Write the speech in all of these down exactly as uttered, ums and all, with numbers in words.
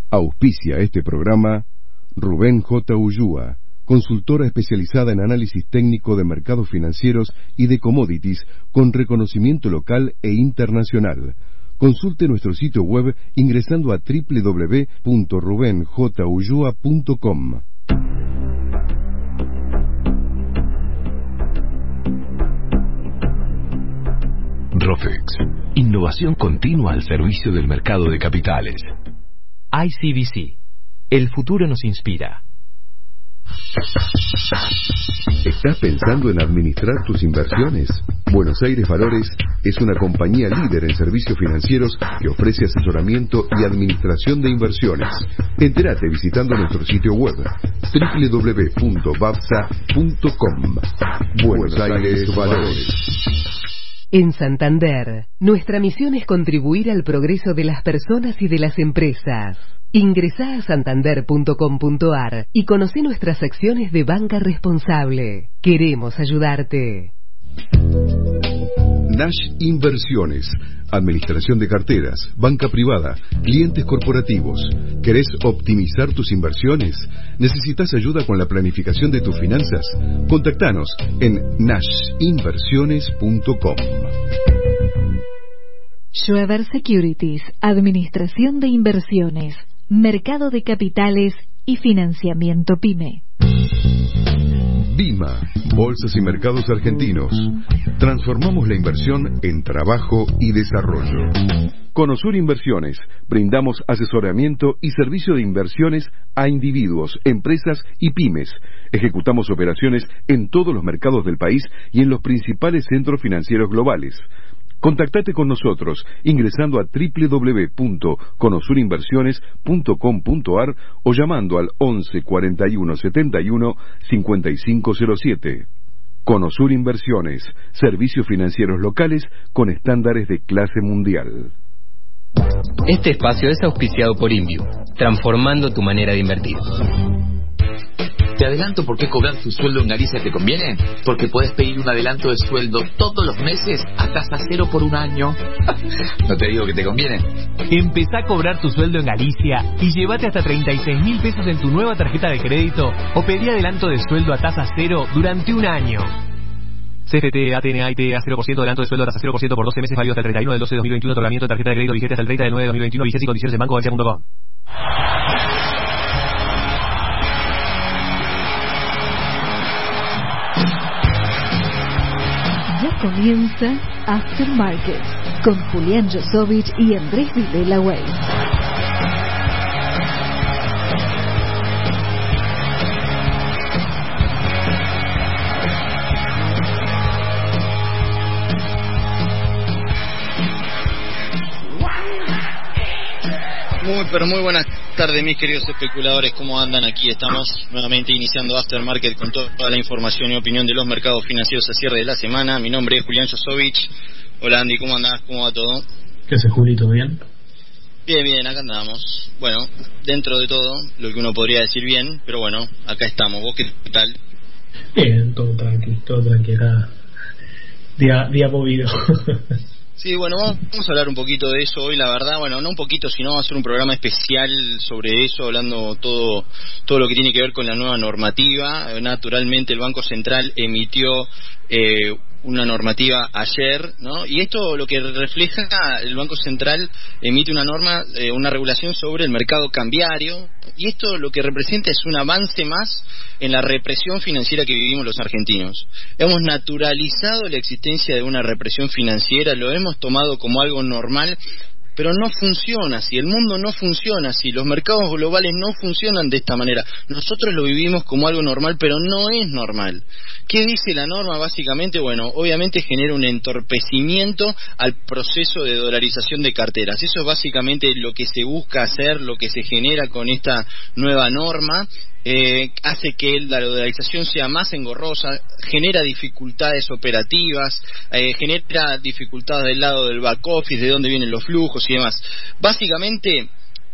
Auspicia este programa Rubén J. Ullúa, consultora especializada en análisis técnico de mercados financieros y de commodities con reconocimiento local e internacional. Consulte nuestro sitio web ingresando a doble u doble u doble u punto rubén j ullúa punto com. Rofex, innovación continua al servicio del mercado de capitales. I C B C, el futuro nos inspira. ¿Estás pensando en administrar tus inversiones? Buenos Aires Valores es una compañía líder en servicios financieros que ofrece asesoramiento y administración de inversiones. Entérate visitando nuestro sitio web doble u doble u doble u punto babsa punto com. Buenos Aires Valores. En Santander, nuestra misión es contribuir al progreso de las personas y de las empresas. Ingresá a santander punto com punto ar y conoce nuestras acciones de banca responsable. Queremos ayudarte. Nash Inversiones, administración de carteras, banca privada, clientes corporativos. ¿Querés optimizar tus inversiones? ¿Necesitas ayuda con la planificación de tus finanzas? Contactanos en nash inversiones punto com. Schweber Securities, administración de inversiones, mercado de capitales y financiamiento PYME. Bima, Bolsas y Mercados Argentinos. Transformamos la inversión en trabajo y desarrollo. Conosur Inversiones. Brindamos asesoramiento y servicio de inversiones a individuos, empresas y pymes. Ejecutamos operaciones en todos los mercados del país y en los principales centros financieros globales. Contactate con nosotros ingresando a doble u doble u doble u punto conosur inversiones punto com punto ar o llamando al once cuarenta y uno setenta y uno cincuenta y cinco cero siete. Conosur Inversiones, servicios financieros locales con estándares de clase mundial. Este espacio es auspiciado por Inviu, transformando tu manera de invertir. ¿Te adelanto por qué cobrar tu sueldo en Galicia te conviene? Porque puedes pedir un adelanto de sueldo todos los meses a tasa cero por un año. No te digo que te conviene. Empezá a cobrar tu sueldo en Galicia y llévate hasta treinta y seis mil pesos en tu nueva tarjeta de crédito o pedí adelanto de sueldo a tasa cero durante un año. C F T, A T N A I T A cero por ciento, adelanto de sueldo a tasa cero por ciento por doce meses, válido hasta el treinta y uno del doce de dos mil veintiuno, otorgamiento de tarjeta de crédito vigente hasta el treinta del nueve de dos mil veintiuno, vigencia y condiciones en banco galicia punto com. Ya comienza Aftermarket con Julián Josovich y Andrés Vilela Way. Muy, pero muy buenas tardes, mis queridos especuladores. ¿Cómo andan? Aquí estamos nuevamente iniciando Aftermarket con toda la información y opinión de los mercados financieros a cierre de la semana. Mi nombre es Julián Josovich. Hola, Andy, ¿cómo andás? ¿Cómo va todo? ¿Qué haces, Julito? ¿Bien? Bien, bien, acá andamos. Bueno, dentro de todo, lo que uno podría decir bien, pero bueno, acá estamos. ¿Vos qué tal? Bien, todo tranquilo, todo tranquilo. Acá. Día, día movido. Sí, bueno, vamos a hablar un poquito de eso hoy, la verdad, bueno, no un poquito, sino va a ser un programa especial sobre eso, hablando todo todo lo que tiene que ver con la nueva normativa. Naturalmente el Banco Central emitió eh, una normativa ayer, ¿no? Y esto lo que refleja, el Banco Central emite una norma, eh, una regulación sobre el mercado cambiario, y esto lo que representa es un avance más en la represión financiera que vivimos los argentinos. Hemos naturalizado la existencia de una represión financiera, lo hemos tomado como algo normal, pero no funciona así, el mundo no funciona así, los mercados globales no funcionan de esta manera. Nosotros lo vivimos como algo normal, pero no es normal. ¿Qué dice la norma? Básicamente, bueno, obviamente genera un entorpecimiento al proceso de dolarización de carteras. Eso es básicamente lo que se busca hacer, lo que se genera con esta nueva norma. Eh, hace que la dolarización sea más engorrosa, genera dificultades operativas, eh, genera dificultades del lado del back office, de dónde vienen los flujos y demás. Básicamente,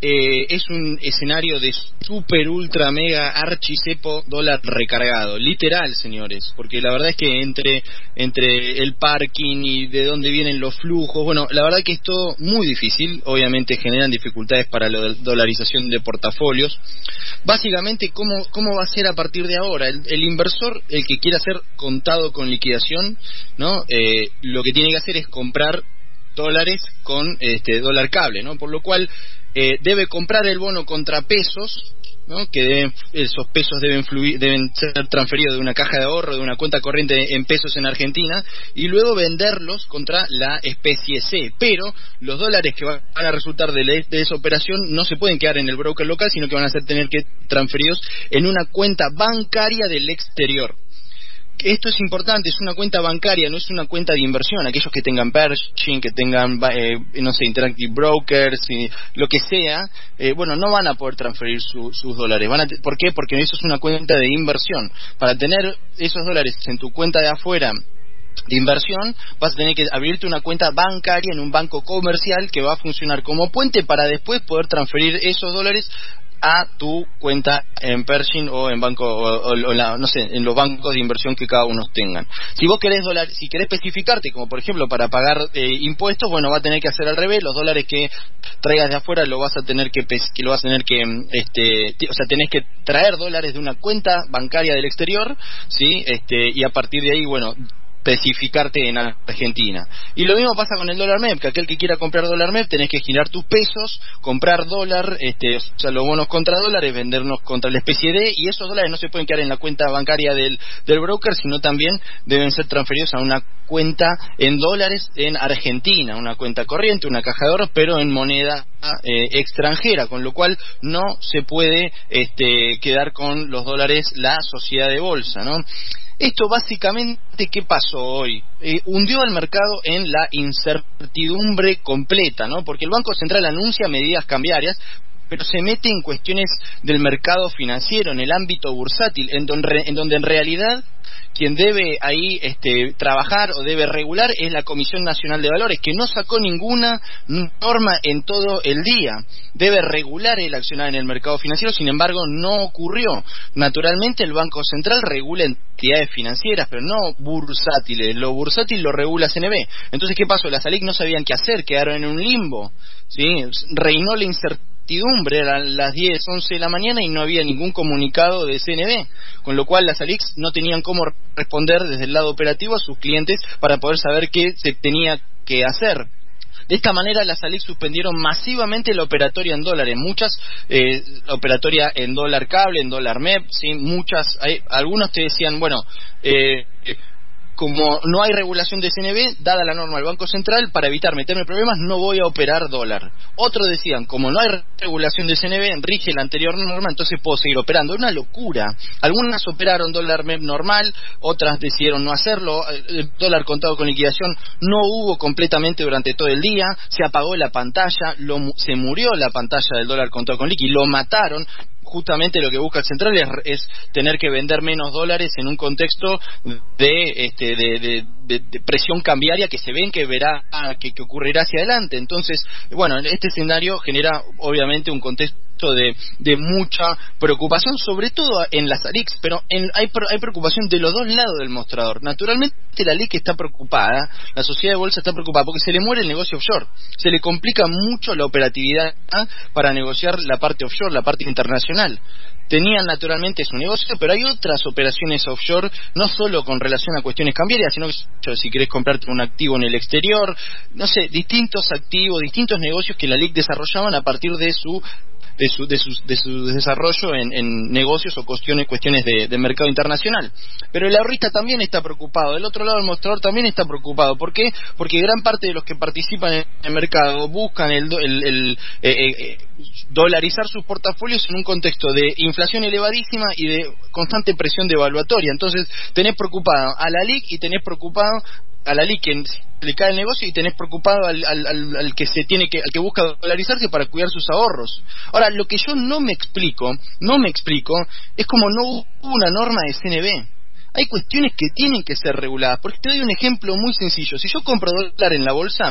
eh, es un escenario de super, ultra, mega, archicepo dólar recargado, literal, señores, porque la verdad es que entre entre el parking y de dónde vienen los flujos, bueno, la verdad que es todo muy difícil, obviamente generan dificultades para la dolarización de portafolios. Básicamente, ¿cómo, cómo va a ser a partir de ahora? El, el inversor, el que quiera hacer contado con liquidación, ¿no? Eh, lo que tiene que hacer es comprar dólares con este dólar cable, ¿no? Por lo cual eh, debe comprar el bono contra pesos, ¿no? Que deben, esos pesos deben fluir, deben ser transferidos de una caja de ahorro, de una cuenta corriente en pesos en Argentina, y luego venderlos contra la especie C. Pero los dólares que van a resultar de, la, de esa operación no se pueden quedar en el broker local, sino que van a ser tener que transferidos en una cuenta bancaria del exterior. Esto es importante, es una cuenta bancaria, no es una cuenta de inversión. Aquellos que tengan Pershing, que tengan, eh, no sé, Interactive Brokers, y lo que sea, eh, bueno, no van a poder transferir su, sus dólares. Van a ¿Por qué? Porque eso es una cuenta de inversión. Para tener esos dólares en tu cuenta de afuera de inversión, vas a tener que abrirte una cuenta bancaria en un banco comercial que va a funcionar como puente para después poder transferir esos dólares a tu cuenta en Pershing o en banco o, o, o la, no sé, en los bancos de inversión que cada uno tengan. Si vos querés dólar, si querés especificarte, como por ejemplo para pagar eh, impuestos, bueno, va a tener que hacer al revés. Los dólares que traigas de afuera lo vas a tener que, que lo vas a tener que, este, o sea, tenés que traer dólares de una cuenta bancaria del exterior, sí, este, y a partir de ahí, bueno, especificarte en Argentina. Y lo mismo pasa con el dólar M E P, que aquel que quiera comprar dólar M E P tenés que girar tus pesos, comprar dólar, este, o sea, los bonos contra dólares, vendernos contra la especie D, y esos dólares no se pueden quedar en la cuenta bancaria del, del broker, sino también deben ser transferidos a una cuenta en dólares en Argentina, una cuenta corriente, una caja de ahorros, pero en moneda eh, extranjera, con lo cual no se puede este, quedar con los dólares la sociedad de bolsa, ¿no? Esto básicamente, ¿qué pasó hoy? Eh, hundió al mercado en la incertidumbre completa, ¿no? Porque el Banco Central anuncia medidas cambiarias, pero se mete en cuestiones del mercado financiero, en el ámbito bursátil, en donde en, donde en realidad quien debe ahí este, trabajar o debe regular es la Comisión Nacional de Valores, que no sacó ninguna norma en todo el día. Debe regular el accionar en el mercado financiero, sin embargo no ocurrió. Naturalmente el Banco Central regula entidades financieras, pero no bursátiles. Lo bursátil lo regula C N B. Entonces, ¿qué pasó? Las A L I C no sabían qué hacer, quedaron en un limbo, ¿sí? Reinó la incertidumbre, eran las diez, once de la mañana y no había ningún comunicado de C N B, con lo cual las A L I C no tenían cómo responder desde el lado operativo a sus clientes para poder saber qué se tenía que hacer. De esta manera las A L I C suspendieron masivamente la operatoria en dólares, muchas eh, la operatoria en dólar cable, en dólar M E P, ¿sí? Muchas, hay, algunos te decían, bueno, eh, como no hay regulación de C N B, dada la norma del Banco Central, para evitar meterme problemas no voy a operar dólar. Otros decían, como no hay regulación de C N B, rige la anterior norma, entonces puedo seguir operando. Una locura. Algunas operaron dólar M E P normal, otras decidieron no hacerlo. El dólar contado con liquidación no hubo completamente durante todo el día, se apagó la pantalla, lo, se murió la pantalla del dólar contado con liqui, lo mataron. Justamente lo que busca el central es, es tener que vender menos dólares en un contexto de, este, de, de, de, de presión cambiaria que se ven que verá que, que ocurrirá hacia adelante. Entonces, bueno, este escenario genera obviamente un contexto de, de mucha preocupación, sobre todo en las A L I C, pero en, hay, hay preocupación de los dos lados del mostrador. Naturalmente la A L I C está preocupada, la sociedad de bolsa está preocupada porque se le muere el negocio offshore, se le complica mucho la operatividad para negociar la parte offshore, la parte internacional. Tenían naturalmente su negocio, pero hay otras operaciones offshore, no solo con relación a cuestiones cambiarias, sino que si querés comprarte un activo en el exterior, no sé, distintos activos, distintos negocios que la A L I C desarrollaban a partir de su de su, de su, de su desarrollo en, en negocios o cuestiones, cuestiones de, de mercado internacional. Pero el ahorrista también está preocupado, del otro lado del mostrador también está preocupado. ¿Por qué? Porque gran parte de los que participan en el mercado buscan el, el, el eh, eh, dolarizar sus portafolios en un contexto de inflación elevadísima y de constante presión devaluatoria. Entonces tenés preocupado a la A L I C y tenés preocupado a la A L I C que le cae el negocio, y tenés preocupado al, al, al, al que se tiene que, al que busca dolarizarse para cuidar sus ahorros. Ahora, lo que yo no me explico, no me explico, es como no hubo una norma de C N B. Hay cuestiones que tienen que ser reguladas. Porque te doy un ejemplo muy sencillo. Si yo compro dólar en la bolsa,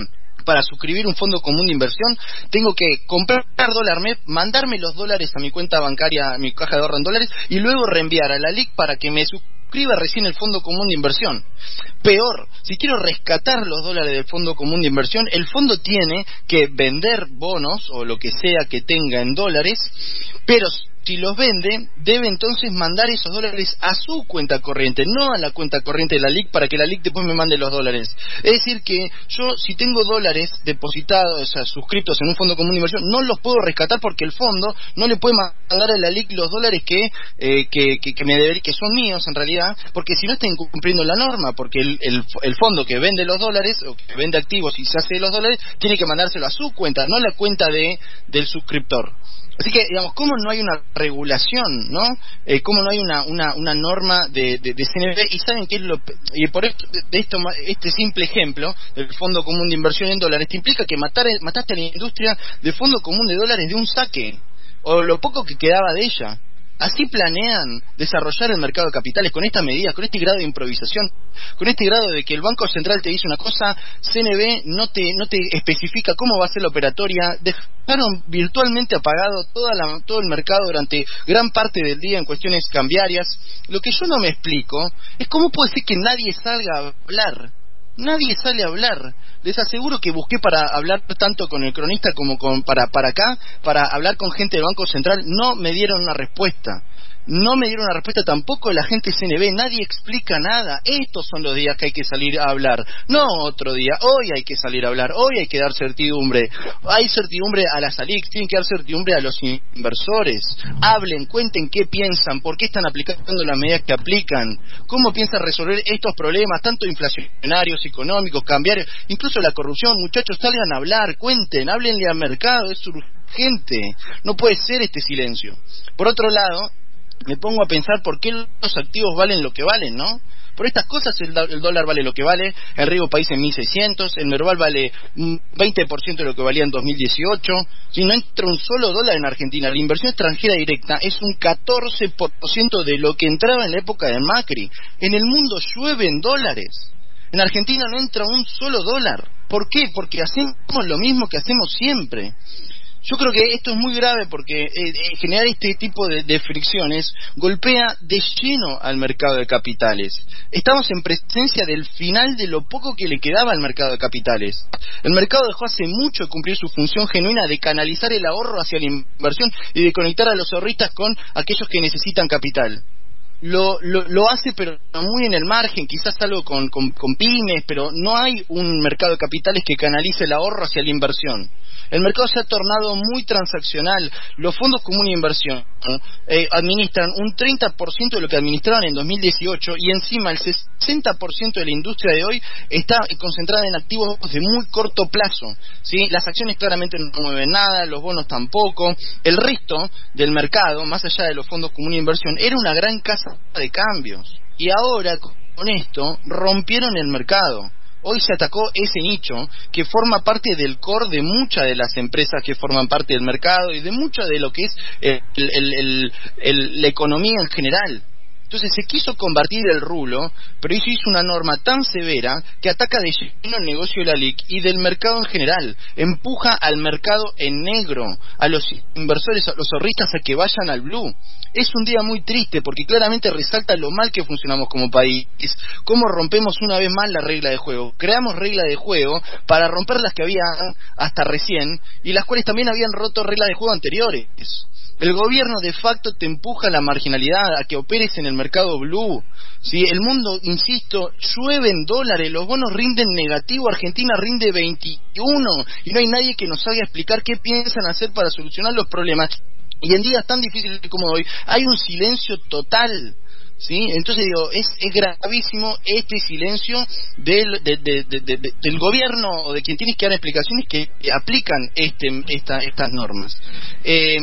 para suscribir un fondo común de inversión, tengo que comprar dólar M E P, mandarme los dólares a mi cuenta bancaria, a mi caja de ahorro en dólares, y luego reenviar a la L I C para que me suscriba recién el fondo común de inversión. Peor, si quiero rescatar los dólares del fondo común de inversión, el fondo tiene que vender bonos o lo que sea que tenga en dólares, pero si los vende, debe entonces mandar esos dólares a su cuenta corriente, no a la cuenta corriente de la L I C, para que la L I C después me mande los dólares. Es decir que yo, si tengo dólares depositados, o sea, suscritos en un fondo común de inversión, no los puedo rescatar porque el fondo no le puede mandar a la L I C los dólares que eh, que, que, que me debería, que son míos en realidad, porque si no están cumpliendo la norma, porque el, el, el fondo que vende los dólares, o que vende activos y se hace de los dólares, tiene que mandárselo a su cuenta, no a la cuenta de del suscriptor. Así que, digamos, ¿cómo no hay una regulación, no? Eh, ¿Cómo no hay una una, una norma de, de, de C N B? Y saben qué es lo... Y por esto, de esto, este simple ejemplo del Fondo Común de Inversión en Dólares, te implica que matar, mataste a la industria de Fondo Común de Dólares de un saque, o lo poco que quedaba de ella. Así planean desarrollar el mercado de capitales, con estas medidas, con este grado de improvisación, con este grado de que el Banco Central te dice una cosa, C N B no te no te especifica cómo va a ser la operatoria. Dejaron virtualmente apagado toda la, todo el mercado durante gran parte del día en cuestiones cambiarias. Lo que yo no me explico es cómo puede ser que nadie salga a hablar. Nadie sale a hablar. Les aseguro que busqué para hablar tanto con el cronista como con para para acá, para hablar con gente del Banco Central, no me dieron una respuesta. No me dieron una respuesta tampoco la gente C N B, nadie explica nada. Estos son los días que hay que salir a hablar, no otro día. Hoy hay que salir a hablar, hoy hay que dar certidumbre. Hay certidumbre a las A L I C, tienen que dar certidumbre a los inversores. Hablen, cuenten qué piensan, por qué están aplicando las medidas que aplican, cómo piensan resolver estos problemas, tanto inflacionarios, económicos, cambiarios, incluso la corrupción. Muchachos, salgan a hablar, cuenten, háblenle al mercado, es urgente. No puede ser este silencio. Por otro lado, me pongo a pensar por qué los activos valen lo que valen, ¿no? Por estas cosas el, el dólar vale lo que vale, el riesgo país en mil seiscientos, el Merval vale un veinte por ciento de lo que valía en dos mil dieciocho, si no entra un solo dólar en Argentina, la inversión extranjera directa es un catorce por ciento de lo que entraba en la época de Macri. En el mundo llueven dólares, en Argentina no entra un solo dólar. ¿Por qué? Porque hacemos lo mismo que hacemos siempre. Yo creo que esto es muy grave porque eh, generar este tipo de, de fricciones golpea de lleno al mercado de capitales. Estamos en presencia del final de lo poco que le quedaba al mercado de capitales. El mercado dejó hace mucho de cumplir su función genuina de canalizar el ahorro hacia la inversión y de conectar a los ahorristas con aquellos que necesitan capital. Lo, lo, lo hace pero muy en el margen, quizás algo con, con, con pymes, pero no hay un mercado de capitales que canalice el ahorro hacia la inversión. El mercado se ha tornado muy transaccional. Los fondos comunes de inversión eh, administran un treinta por ciento de lo que administraban en dos mil dieciocho y encima el sesenta por ciento de la industria de hoy está concentrada en activos de muy corto plazo, ¿sí? Las acciones claramente no mueven nada, los bonos tampoco. El resto del mercado, más allá de los fondos comunes de inversión, era una gran casa de cambios. Y ahora, con esto, rompieron el mercado. Hoy se atacó ese nicho que forma parte del core de muchas de las empresas que forman parte del mercado y de mucho de lo que es el, el, el, el, la economía en general. Entonces se quiso combatir el rulo, pero hizo una norma tan severa que ataca de lleno el negocio de la L I C y del mercado en general. Empuja al mercado en negro, a los inversores, a los ahorristas a que vayan al blue. Es un día muy triste porque claramente resalta lo mal que funcionamos como país, cómo rompemos una vez más la regla de juego. Creamos reglas de juego para romper las que había hasta recién y las cuales también habían roto reglas de juego anteriores. El gobierno de facto te empuja a la marginalidad, a que operes en el mercado blue. ¿Sí? El mundo, insisto, llueve en dólares, los bonos rinden negativo, Argentina rinde veintiuno y no hay nadie que nos haga explicar qué piensan hacer para solucionar los problemas. Y en días tan difíciles como hoy hay un silencio total. ¿Sí? Entonces digo, es, es gravísimo este silencio del, de, de, de, de, del gobierno o de quien tiene que dar explicaciones que aplican este, esta, estas normas. Eh,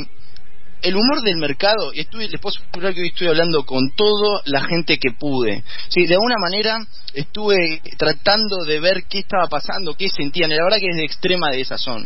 El humor del mercado, y estuve, les puedo asegurar que hoy estoy hablando con toda la gente que pude. Sí, de alguna manera estuve tratando de ver qué estaba pasando, qué sentían. La verdad que es de extrema desazón.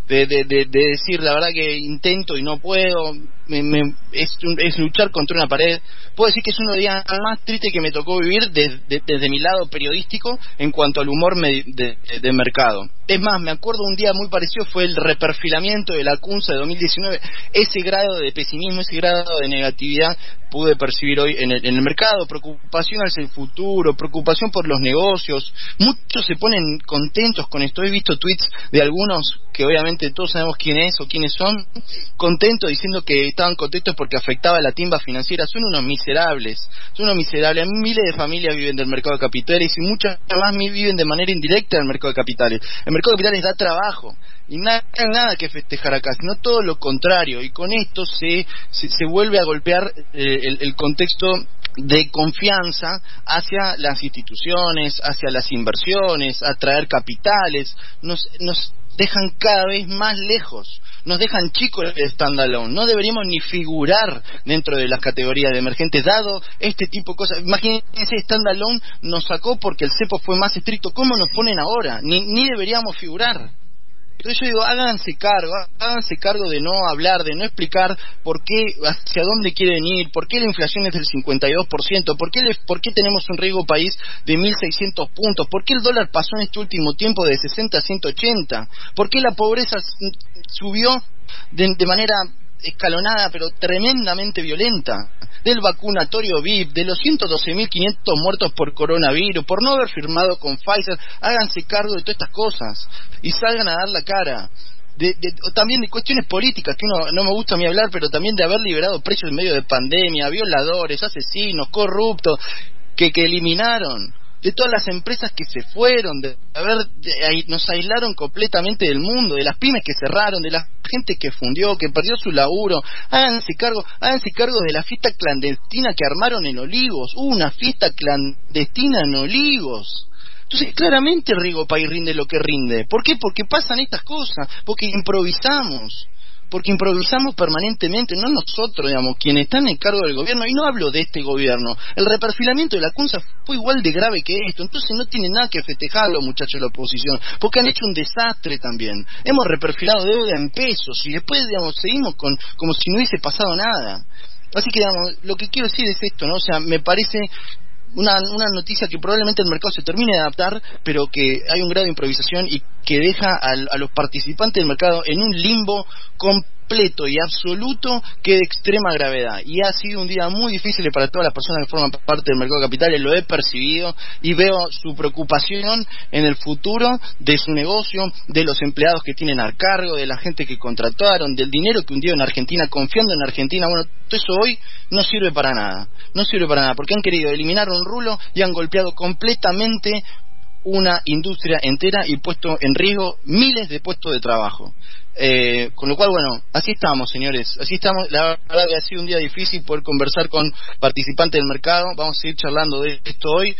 de, de, de, de decir la verdad que intento y no puedo, me, me, es, es luchar contra una pared. Puedo decir que es uno de los días más tristes que me tocó vivir desde, de, desde mi lado periodístico en cuanto al humor me, de, de, de mercado. Es más, me acuerdo un día muy parecido, fue el reperfilamiento de la CUNSA de dos mil diecinueve. Ese grado de pesimismo, ese grado de negatividad pude percibir hoy en el, en el mercado. Preocupación hacia el futuro, preocupación por los negocios. Muchos se ponen contentos con esto. He visto tweets de algunos que obviamente todos sabemos quién es o quiénes son, contentos diciendo que estaban contentos porque afectaba a la timba financiera. Son unos miserables, son unos miserables. Miles de familias viven del mercado de capitales y muchas más viven de manera indirecta del mercado de capitales. El mercado de capitales da trabajo y nada, nada que festejar acá, sino todo lo contrario, y con esto se, se, se vuelve a golpear eh, el, el contexto de confianza hacia las instituciones, hacia las inversiones, atraer capitales. Nos, nos dejan cada vez más lejos, nos dejan chicos el standalone, no deberíamos ni figurar dentro de las categorías de emergentes, dado este tipo de cosas. Imagínense, standalone nos sacó porque el cepo fue más estricto. ¿Cómo nos ponen ahora? Ni, ni deberíamos figurar. Entonces yo digo, háganse cargo, háganse cargo de no hablar, de no explicar por qué, hacia dónde quieren ir, por qué la inflación es del cincuenta y dos por ciento, por qué, le, por qué tenemos un riesgo país de mil seiscientos puntos, por qué el dólar pasó en este último tiempo de sesenta a ciento ochenta, por qué la pobreza subió de, de manera escalonada pero tremendamente violenta, del vacunatorio V I P, de los ciento doce mil quinientos muertos por coronavirus, por no haber firmado con Pfizer. Háganse cargo de todas estas cosas y salgan a dar la cara. De, de, también de cuestiones políticas, que uno, no me gusta a mí hablar, pero también de haber liberado precios en medio de pandemia, violadores, asesinos, corruptos, que, que eliminaron, de todas las empresas que se fueron, de haber de, nos aislaron completamente del mundo, de las pymes que cerraron, de la gente que fundió, que perdió su laburo. Háganse cargo, háganse cargo de la fiesta clandestina que armaron en Olivos. Hubo una fiesta clandestina en Olivos. Entonces claramente Rigo País rinde lo que rinde. ¿Por qué? Porque pasan estas cosas, porque improvisamos. Porque improvisamos permanentemente, no nosotros, digamos, quienes están en cargo del gobierno, y no hablo de este gobierno. El reperfilamiento de la CUNSA fue igual de grave que esto, entonces no tiene nada que festejar los muchachos de la oposición, porque han hecho un desastre también. Hemos reperfilado deuda en pesos y después, digamos, seguimos con como si no hubiese pasado nada. Así que, digamos, lo que quiero decir es esto, ¿no? O sea, me parece una, una noticia que probablemente el mercado se termine de adaptar, pero que hay un grado de improvisación y que deja a, a los participantes del mercado en un limbo completo y absoluto que de extrema gravedad. Y ha sido un día muy difícil para todas las personas que forman parte del mercado de capitales. Lo he percibido y veo su preocupación en el futuro de su negocio, de los empleados que tienen a cargo, de la gente que contrataron, del dinero que hundieron en Argentina, confiando en Argentina. Bueno, todo eso hoy no sirve para nada, no sirve para nada, porque han querido eliminar un rulo y han golpeado completamente una industria entera y puesto en riesgo miles de puestos de trabajo. Eh, con lo cual, bueno, así estamos, señores, así estamos. La verdad que ha sido un día difícil poder conversar con participantes del mercado. Vamos a seguir charlando de esto hoy.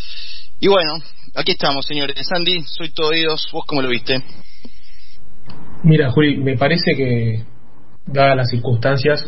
Y bueno, aquí estamos, señores. Sandy, soy todo oídos. ¿Vos cómo lo viste? Mira, Juli, me parece que, dadas las circunstancias,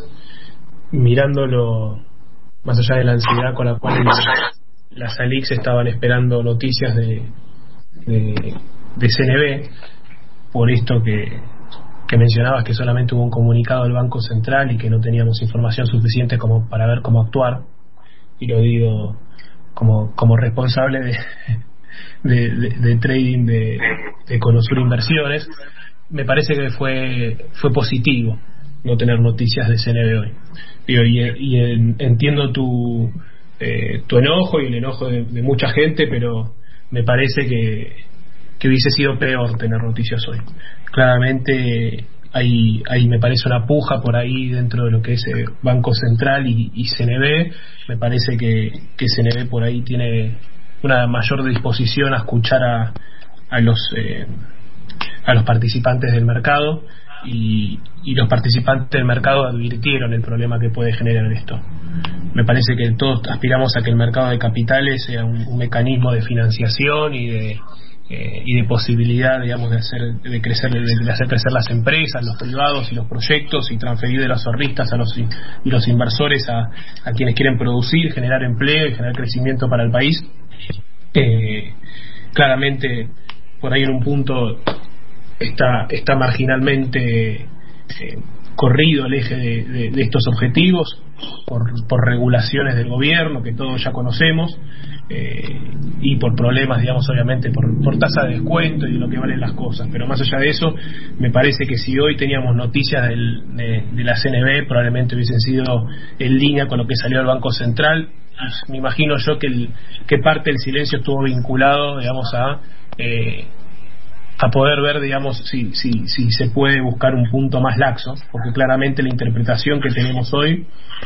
mirándolo más allá de la ansiedad con la cual las A L I Cs estaban esperando noticias de, de, de C N B, por esto que, que mencionabas, que solamente hubo un comunicado del Banco Central y que no teníamos información suficiente como para ver cómo actuar, y lo digo como, como responsable de, de, de, de trading de, de Conosur Inversiones. Me parece que fue fue positivo no tener noticias de C N B hoy. Digo, y, y en, entiendo tu eh, tu enojo y el enojo de, de mucha gente, pero me parece que, que hubiese sido peor tener noticias hoy. Claramente hay, hay me parece una puja por ahí dentro de lo que es eh, Banco Central y, y C N B. Me parece que, que C N B por ahí tiene una mayor disposición a escuchar a, a los eh, a los participantes del mercado, y, y los participantes del mercado advirtieron el problema que puede generar esto. Me parece que todos aspiramos a que el mercado de capitales sea un, un mecanismo de financiación y de eh, y de posibilidad, digamos, de hacer de crecer de, de hacer crecer las empresas, los privados y los proyectos, y transferir de los ahorristas a los y los inversores a, a quienes quieren producir, generar empleo y generar crecimiento para el país. Eh, claramente por ahí en un punto está, está marginalmente eh, corrido el eje de, de, de estos objetivos por, por regulaciones del gobierno que todos ya conocemos, eh, y por problemas, digamos, obviamente por, por tasa de descuento y de lo que valen las cosas. Pero más allá de eso, me parece que si hoy teníamos noticias del, de, de la C N B, probablemente hubiesen sido en línea con lo que salió del Banco Central. Me imagino yo que, el, que parte del silencio estuvo vinculado, digamos, a eh, a poder ver, digamos, si, si, si se puede buscar un punto más laxo, porque claramente la interpretación que tenemos hoy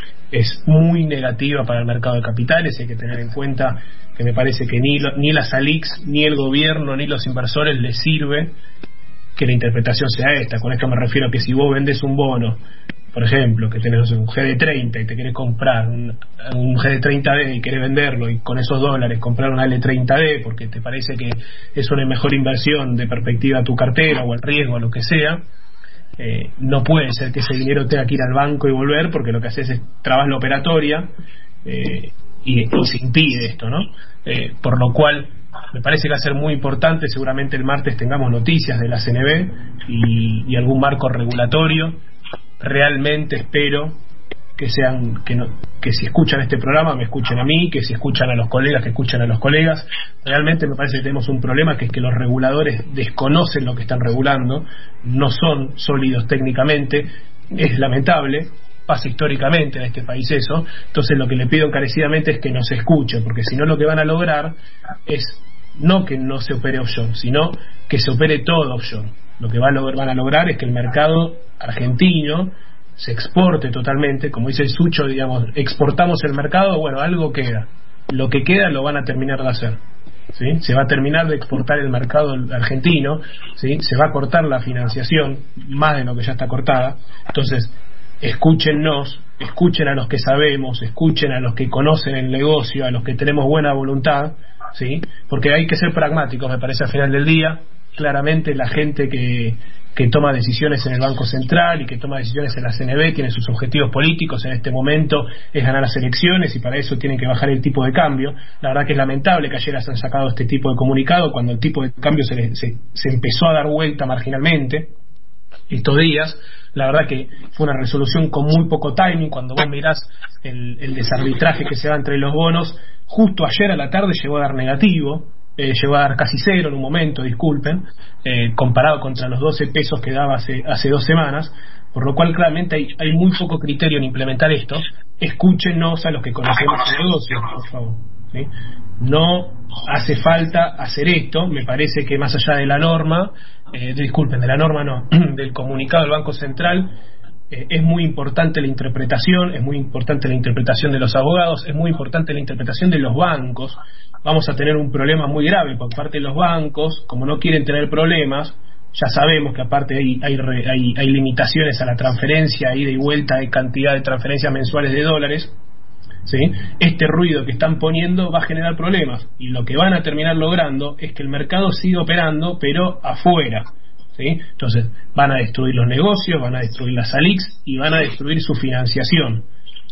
es muy negativa para el mercado de capitales. Hay que tener en cuenta que me parece que ni, lo, ni las ALICs, ni el gobierno, ni los inversores les sirve que la interpretación sea esta. Con esto me refiero a que si vos vendés un bono, por ejemplo, que tenés un G D treinta y te querés comprar un, un G D treinta D y querés venderlo, y con esos dólares comprar una L treinta D porque te parece que es una mejor inversión de perspectiva a tu cartera o al riesgo o lo que sea, eh, no puede ser que ese dinero tenga que ir al banco y volver, porque lo que haces es trabas la operatoria, eh, y, y se impide esto, ¿no? Eh, por lo cual me parece que va a ser muy importante. Seguramente el martes tengamos noticias de la C N B y, y algún marco regulatorio. Realmente espero que sean que no, que si escuchan este programa me escuchen a mí, que si escuchan a los colegas que escuchen a los colegas. Realmente me parece que tenemos un problema, que es que los reguladores desconocen lo que están regulando, no son sólidos técnicamente. Es lamentable, pasa históricamente en este país eso. Entonces lo que le pido encarecidamente es que nos escuchen, porque si no lo que van a lograr es no que no se opere offshore, sino que se opere todo offshore. Lo que van a lograr, van a lograr es que el mercado argentino se exporte totalmente. Como dice el Sucho, digamos, exportamos el mercado, bueno, algo queda. Lo que queda lo van a terminar de hacer, ¿sí? Se va a terminar de exportar el mercado argentino, ¿sí? Se va a cortar la financiación, más de lo que ya está cortada. Entonces, escúchennos, escuchen a los que sabemos, escuchen a los que conocen el negocio, a los que tenemos buena voluntad, ¿sí? Porque hay que ser pragmáticos, me parece, al final del día. Claramente la gente que, que toma decisiones en el Banco Central y que toma decisiones en la C N B tiene sus objetivos políticos. En este momento es ganar las elecciones y para eso tienen que bajar el tipo de cambio. La verdad que es lamentable que ayer hayan sacado este tipo de comunicado cuando el tipo de cambio se, le, se, se empezó a dar vuelta marginalmente estos días. La verdad que fue una resolución con muy poco timing. Cuando vos mirás el, el desarbitraje que se da entre los bonos, justo ayer a la tarde llegó a dar negativo. Eh, llegó a dar casi cero en un momento, disculpen, eh, comparado contra los doce pesos que daba hace, hace dos semanas, por lo cual claramente hay, hay muy poco criterio en implementar esto. Escúchenos a los que conocemos el negocio, por favor, ¿sí? No hace falta hacer esto. Me parece que más allá de la norma, eh, disculpen, de la norma no, del comunicado del Banco Central, eh, es muy importante la interpretación, es muy importante la interpretación de los abogados, es muy importante la interpretación de los bancos. Vamos a tener un problema muy grave por parte de los bancos. Como no quieren tener problemas, ya sabemos que aparte hay, hay, hay, hay limitaciones a la transferencia, ida y vuelta de cantidad de transferencias mensuales de dólares, ¿sí? Este ruido que están poniendo va a generar problemas, y lo que van a terminar logrando es que el mercado siga operando, pero afuera, ¿sí? Entonces van a destruir los negocios, van a destruir las ALICs y van a destruir su financiación.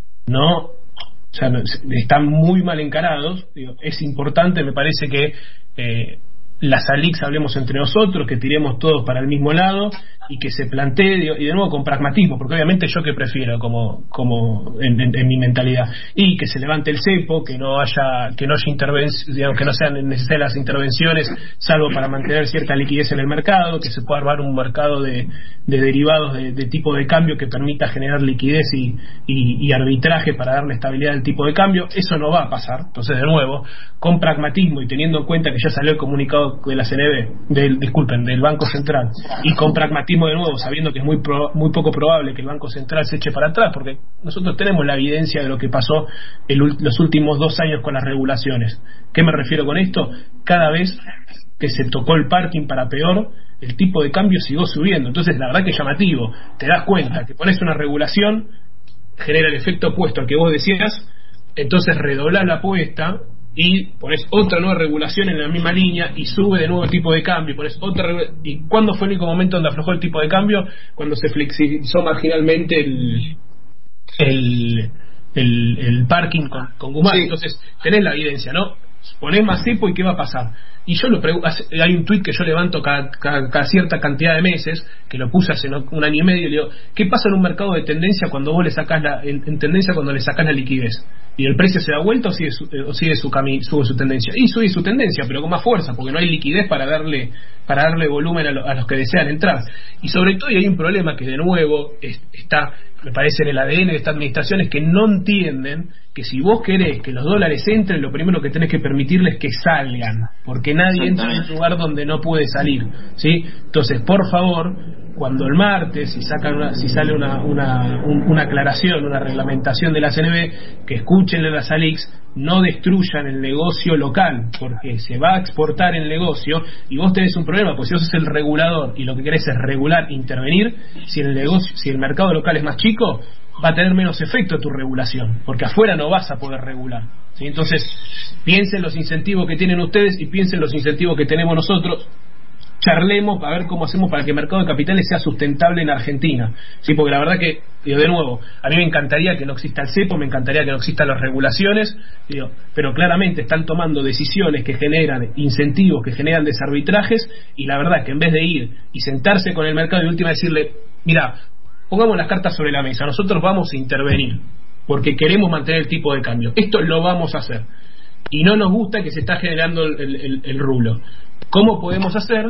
No, o sea, están muy mal encarados. Digo, es importante, me parece que eh, las ALICs hablemos entre nosotros, que tiremos todos para el mismo lado y que se plantee, digo, y de nuevo con pragmatismo, porque obviamente yo que prefiero como como en, en, en mi mentalidad, y que se levante el cepo, que no haya que no haya intervenciones, digamos, que no sean necesarias las intervenciones salvo para mantener cierta liquidez en el mercado, que se pueda armar un mercado de, de derivados de, de tipo de cambio que permita generar liquidez y, y, y arbitraje para darle estabilidad al tipo de cambio. Eso no va a pasar. Entonces, de nuevo, con pragmatismo y teniendo en cuenta que ya salió el comunicado de la C N B, del, disculpen, del Banco Central, y con pragmatismo de nuevo, sabiendo que es muy pro, muy poco probable que el Banco Central se eche para atrás, porque nosotros tenemos la evidencia de lo que pasó el, los últimos dos años con las regulaciones. ¿Qué me refiero con esto? Cada vez que se tocó el parking para peor, el tipo de cambio siguió subiendo. Entonces, la verdad que es llamativo. Te das cuenta que pones una regulación, genera el efecto opuesto al que vos decías, entonces redoblás la apuesta y pones otra nueva regulación en la misma línea y sube de nuevo el tipo de cambio, y pones otra regula- ¿y cuándo fue el único momento donde aflojó el tipo de cambio? Cuando se flexibilizó marginalmente el el, el, el parking con, con Guzmán. Sí. Entonces tenés la evidencia, ¿no? Ponés más cepo y ¿qué va a pasar? Y yo lo pregunto, hay un tuit que yo levanto cada, cada, cada cierta cantidad de meses, que lo puse hace no, un año y medio, y le digo, ¿qué pasa en un mercado de tendencia cuando vos le sacás la, en, en tendencia cuando le sacás la liquidez? ¿Y el precio se da vuelta o sigue su, o sigue su camino, sube su tendencia? Y sube su tendencia, pero con más fuerza, porque no hay liquidez para darle para darle volumen a, lo, a los que desean entrar. Y sobre todo, y hay un problema que de nuevo es, está, me parece, en el A D N de esta administración, es que no entienden que si vos querés que los dólares entren, lo primero que tenés que permitirles es que salgan, porque nadie entra en un lugar donde no puede salir, ¿sí? Entonces, por favor, cuando el martes, si sacan una, si sale una, una, un, una aclaración, una reglamentación de la C N B, que escuchen a las A L I Cs, no destruyan el negocio local, porque se va a exportar el negocio y vos tenés un problema, pues si vos sos el regulador y lo que querés es regular, intervenir, si el negocio, si el mercado local es más chico, va a tener menos efecto tu regulación, porque afuera no vas a poder regular, ¿sí? Entonces, piensen los incentivos que tienen ustedes y piensen los incentivos que tenemos nosotros. Charlemos para ver cómo hacemos para que el mercado de capitales sea sustentable en Argentina, sí, porque la verdad que, digo, de nuevo, a mí me encantaría que no exista el cepo, me encantaría que no existan las regulaciones, digo, pero claramente están tomando decisiones que generan incentivos, que generan desarbitrajes, y la verdad es que en vez de ir y sentarse con el mercado y última decirle, mira, pongamos las cartas sobre la mesa, nosotros vamos a intervenir porque queremos mantener el tipo de cambio, esto lo vamos a hacer y no nos gusta que se está generando el, el, el rulo. ¿Cómo podemos hacer,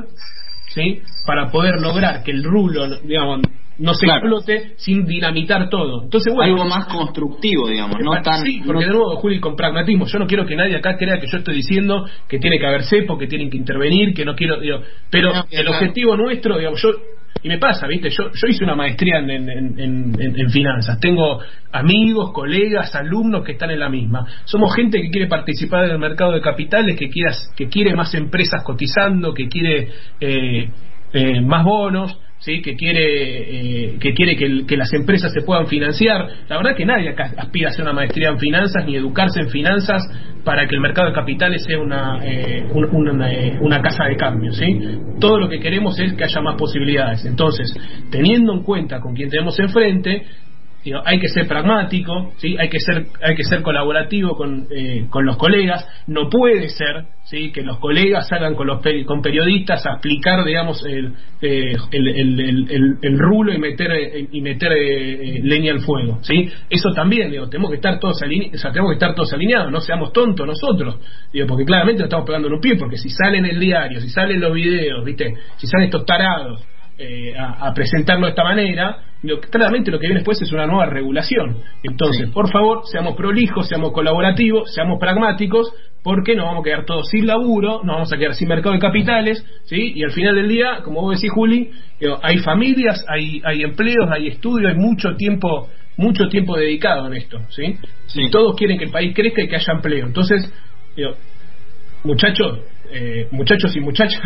sí, para poder lograr que el rulo, digamos, no se claro. explote sin dinamitar todo? Entonces, bueno, algo más constructivo, digamos, no para, tan... Sí, porque no... de nuevo, Juli, con pragmatismo, yo no quiero que nadie acá crea que yo estoy diciendo que tiene que haber cepo, que tienen que intervenir, que no quiero, digo, pero no, el claro. objetivo nuestro, digamos, yo... Y me pasa, ¿viste? Yo yo hice una maestría en, en, en, en, en finanzas. Tengo amigos, colegas, alumnos que están en la misma. Somos gente que quiere participar en el mercado de capitales, que, quieras, que quiere más empresas cotizando, que quiere eh, eh, más bonos, ¿sí? Que quiere eh, que quiere que, el, que las empresas se puedan financiar. La verdad que nadie acá aspira a hacer una maestría en finanzas ni educarse en finanzas para que el mercado de capitales sea una eh, un, una, una casa de cambio, ¿sí? Todo lo que queremos es que haya más posibilidades. Entonces, teniendo en cuenta con quién tenemos enfrente, digo, hay que ser pragmático, ¿sí? Hay que ser hay que ser colaborativo con eh, con los colegas. No puede ser, ¿sí?, que los colegas salgan con los peri- con periodistas a explicar, digamos, el eh, el, el, el, el, el rulo y meter eh, y meter eh, leña al fuego, ¿sí? Eso también, digo, tenemos que estar todos aline- o sea, tenemos que estar todos alineados, no seamos tontos nosotros, digo, porque claramente nos estamos pegando en un pie, porque si salen el diario, si salen los videos, ¿viste? Si salen estos tarados Eh, a, a presentarlo de esta manera, lo, claramente lo que viene después es una nueva regulación. Entonces, sí. por favor, seamos prolijos, seamos colaborativos, seamos pragmáticos, porque nos vamos a quedar todos sin laburo, nos vamos a quedar sin mercado de capitales, ¿sí? Y al final del día, como vos decís, Juli, digo, hay familias, hay, hay empleos, hay estudios, hay mucho tiempo mucho tiempo dedicado en esto, ¿sí? Sí. Y todos quieren que el país crezca y que haya empleo. Entonces, digo, muchachos, Eh, muchachos y muchachas,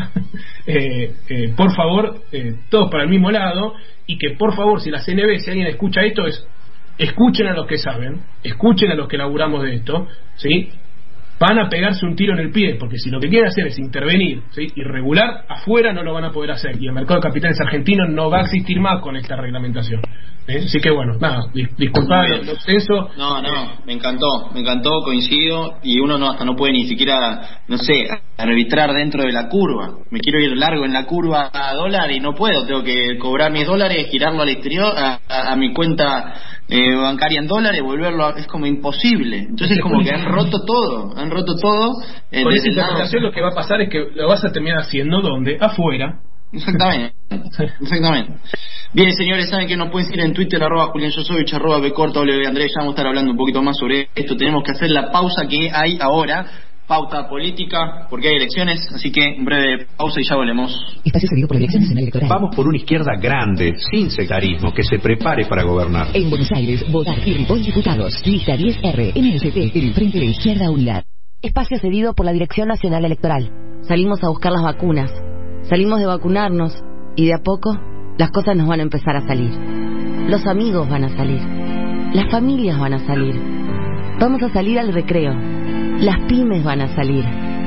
eh, eh, por favor, eh, todos para el mismo lado, y que por favor, si la C N B, si alguien escucha esto, es escuchen a los que saben, escuchen a los que laburamos de esto, ¿sí? Van a pegarse un tiro en el pie, porque si lo que quieren hacer es intervenir, ¿sí?, y regular, afuera no lo van a poder hacer, y el mercado de capitales argentino no va a existir más con esta reglamentación. ¿Eh? Así que bueno, nada, dis- disculpad lo extenso. No, no, me encantó, me encantó, coincido, y uno no hasta no puede ni siquiera, no sé, arbitrar dentro de la curva. Me quiero ir largo en la curva a dólar y no puedo, tengo que cobrar mis dólares, girarlo al exterior, a, a, a mi cuenta eh, bancaria en dólares, volverlo a, es como imposible. Entonces es como que han roto todo, han roto todo. Eh, Con esa interpretación lo que va a pasar es que lo vas a terminar haciendo ¿dónde? Afuera. Exactamente, exactamente. Bien, señores, saben que nos pueden seguir en Twitter, arroba Julián Josovich, arroba Becorta, W Andrés. Ya vamos a estar hablando un poquito más sobre esto. Tenemos que hacer la pausa que hay ahora, pauta política, porque hay elecciones, así que en breve pausa y ya volvemos. Espacio cedido por Dirección Nacional Electoral. Vamos por una izquierda grande, sin sectarismo, que se prepare para gobernar. En Buenos Aires, votar y Ripoll Diputados. Lista diez R, M S T, el Frente de Izquierda Unidad. Espacio cedido por la Dirección Nacional Electoral. Salimos a buscar las vacunas. Salimos de vacunarnos y de a poco las cosas nos van a empezar a salir. Los amigos van a salir. Las familias van a salir. Vamos a salir al recreo. Las pymes van a salir.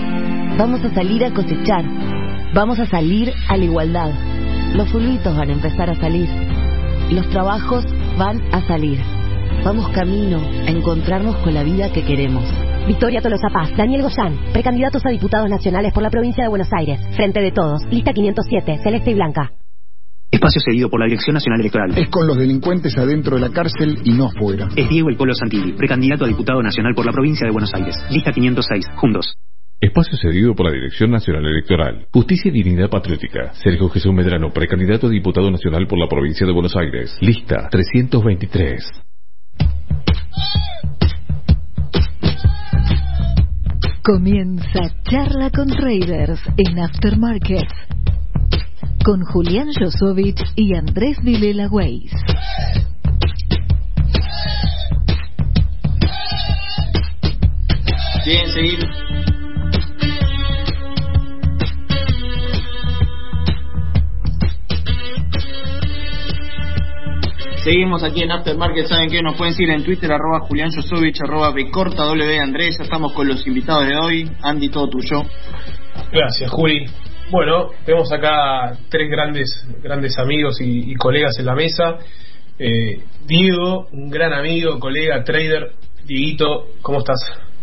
Vamos a salir a cosechar. Vamos a salir a la igualdad. Los fulbitos van a empezar a salir. Los trabajos van a salir. Vamos camino a encontrarnos con la vida que queremos. Victoria Tolosa Paz, Daniel Goyán, precandidatos a diputados nacionales por la provincia de Buenos Aires. Frente de Todos, lista quinientos siete, celeste y blanca. Espacio cedido por la Dirección Nacional Electoral. Es con los delincuentes adentro de la cárcel y no afuera. Es Diego El Polo Santilli, precandidato a diputado nacional por la provincia de Buenos Aires. Lista quinientos seis, Juntos. Espacio cedido por la Dirección Nacional Electoral. Justicia y Dignidad Patriótica. Sergio Jesús Medrano, precandidato a diputado nacional por la provincia de Buenos Aires. Lista trescientos veintitrés. Comienza Charla con Traders en Aftermarket con Julián Josovich y Andrés Vilela Weiss. Bien, seguir. Seguimos aquí en Aftermarket. ¿Saben qué? Nos pueden seguir en Twitter, arroba Julián Josovich, arroba Becorta, W Andrés. Ya estamos con los invitados de hoy. Andy, todo tuyo. Gracias, Juli. Bueno, tenemos acá tres grandes grandes amigos y, y colegas en la mesa. eh, Diego, un gran amigo, colega, trader. Dieguito, ¿cómo estás?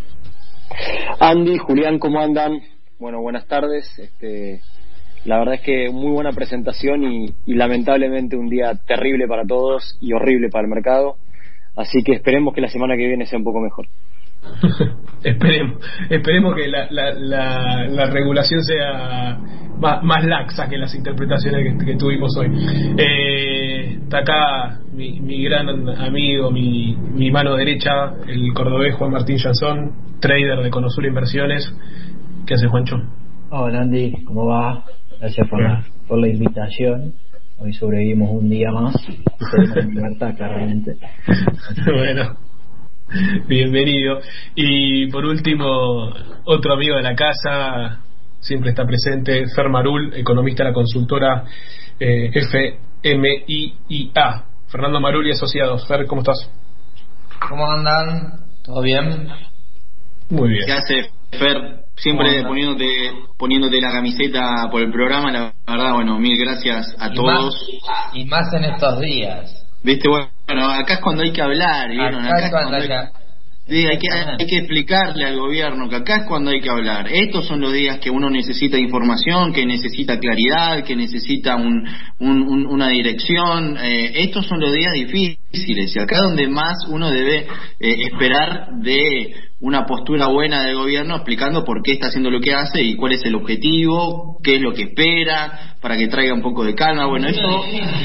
Andy, Julián, ¿cómo andan? Bueno, buenas tardes. Este, la verdad es que muy buena presentación y, y lamentablemente un día terrible para todos y horrible para el mercado. Así que esperemos que la semana que viene sea un poco mejor. esperemos esperemos que la, la, la, la regulación sea más, más laxa que las interpretaciones que, que tuvimos hoy. Eh, está acá mi, mi gran amigo, mi, mi mano derecha, el cordobés Juan Martín Jansón, trader de Conosur Inversiones. ¿Qué hace, Juancho? Hola, Andy, ¿cómo va? Gracias por la, por la invitación. Hoy sobrevivimos un día más y tenemos libertad, claramente. Bueno, bienvenido. Y por último, otro amigo de la casa, siempre está presente, Fer Marul, economista de la consultora eh, F M I I A. Fernando Marul y Asociados. Fer, ¿cómo estás? ¿Cómo andan? ¿Todo bien? Muy bien. ¿Qué hace, Fer? Siempre poniéndote poniéndote la camiseta por el programa. La verdad, bueno, mil gracias a y todos. Más, y más en estos días. Viste, bueno, acá es cuando hay que hablar, ¿vieron? Acá, acá es cuando hay, hay, sí, hay, que, hay que explicarle al gobierno que acá es cuando hay que hablar. Estos son los días que uno necesita información, que necesita claridad, que necesita un, un, un, una dirección. Eh, estos son los días difíciles y acá donde más uno debe eh, esperar de una postura buena del gobierno explicando por qué está haciendo lo que hace y cuál es el objetivo, qué es lo que espera, para que traiga un poco de calma. Bueno, eso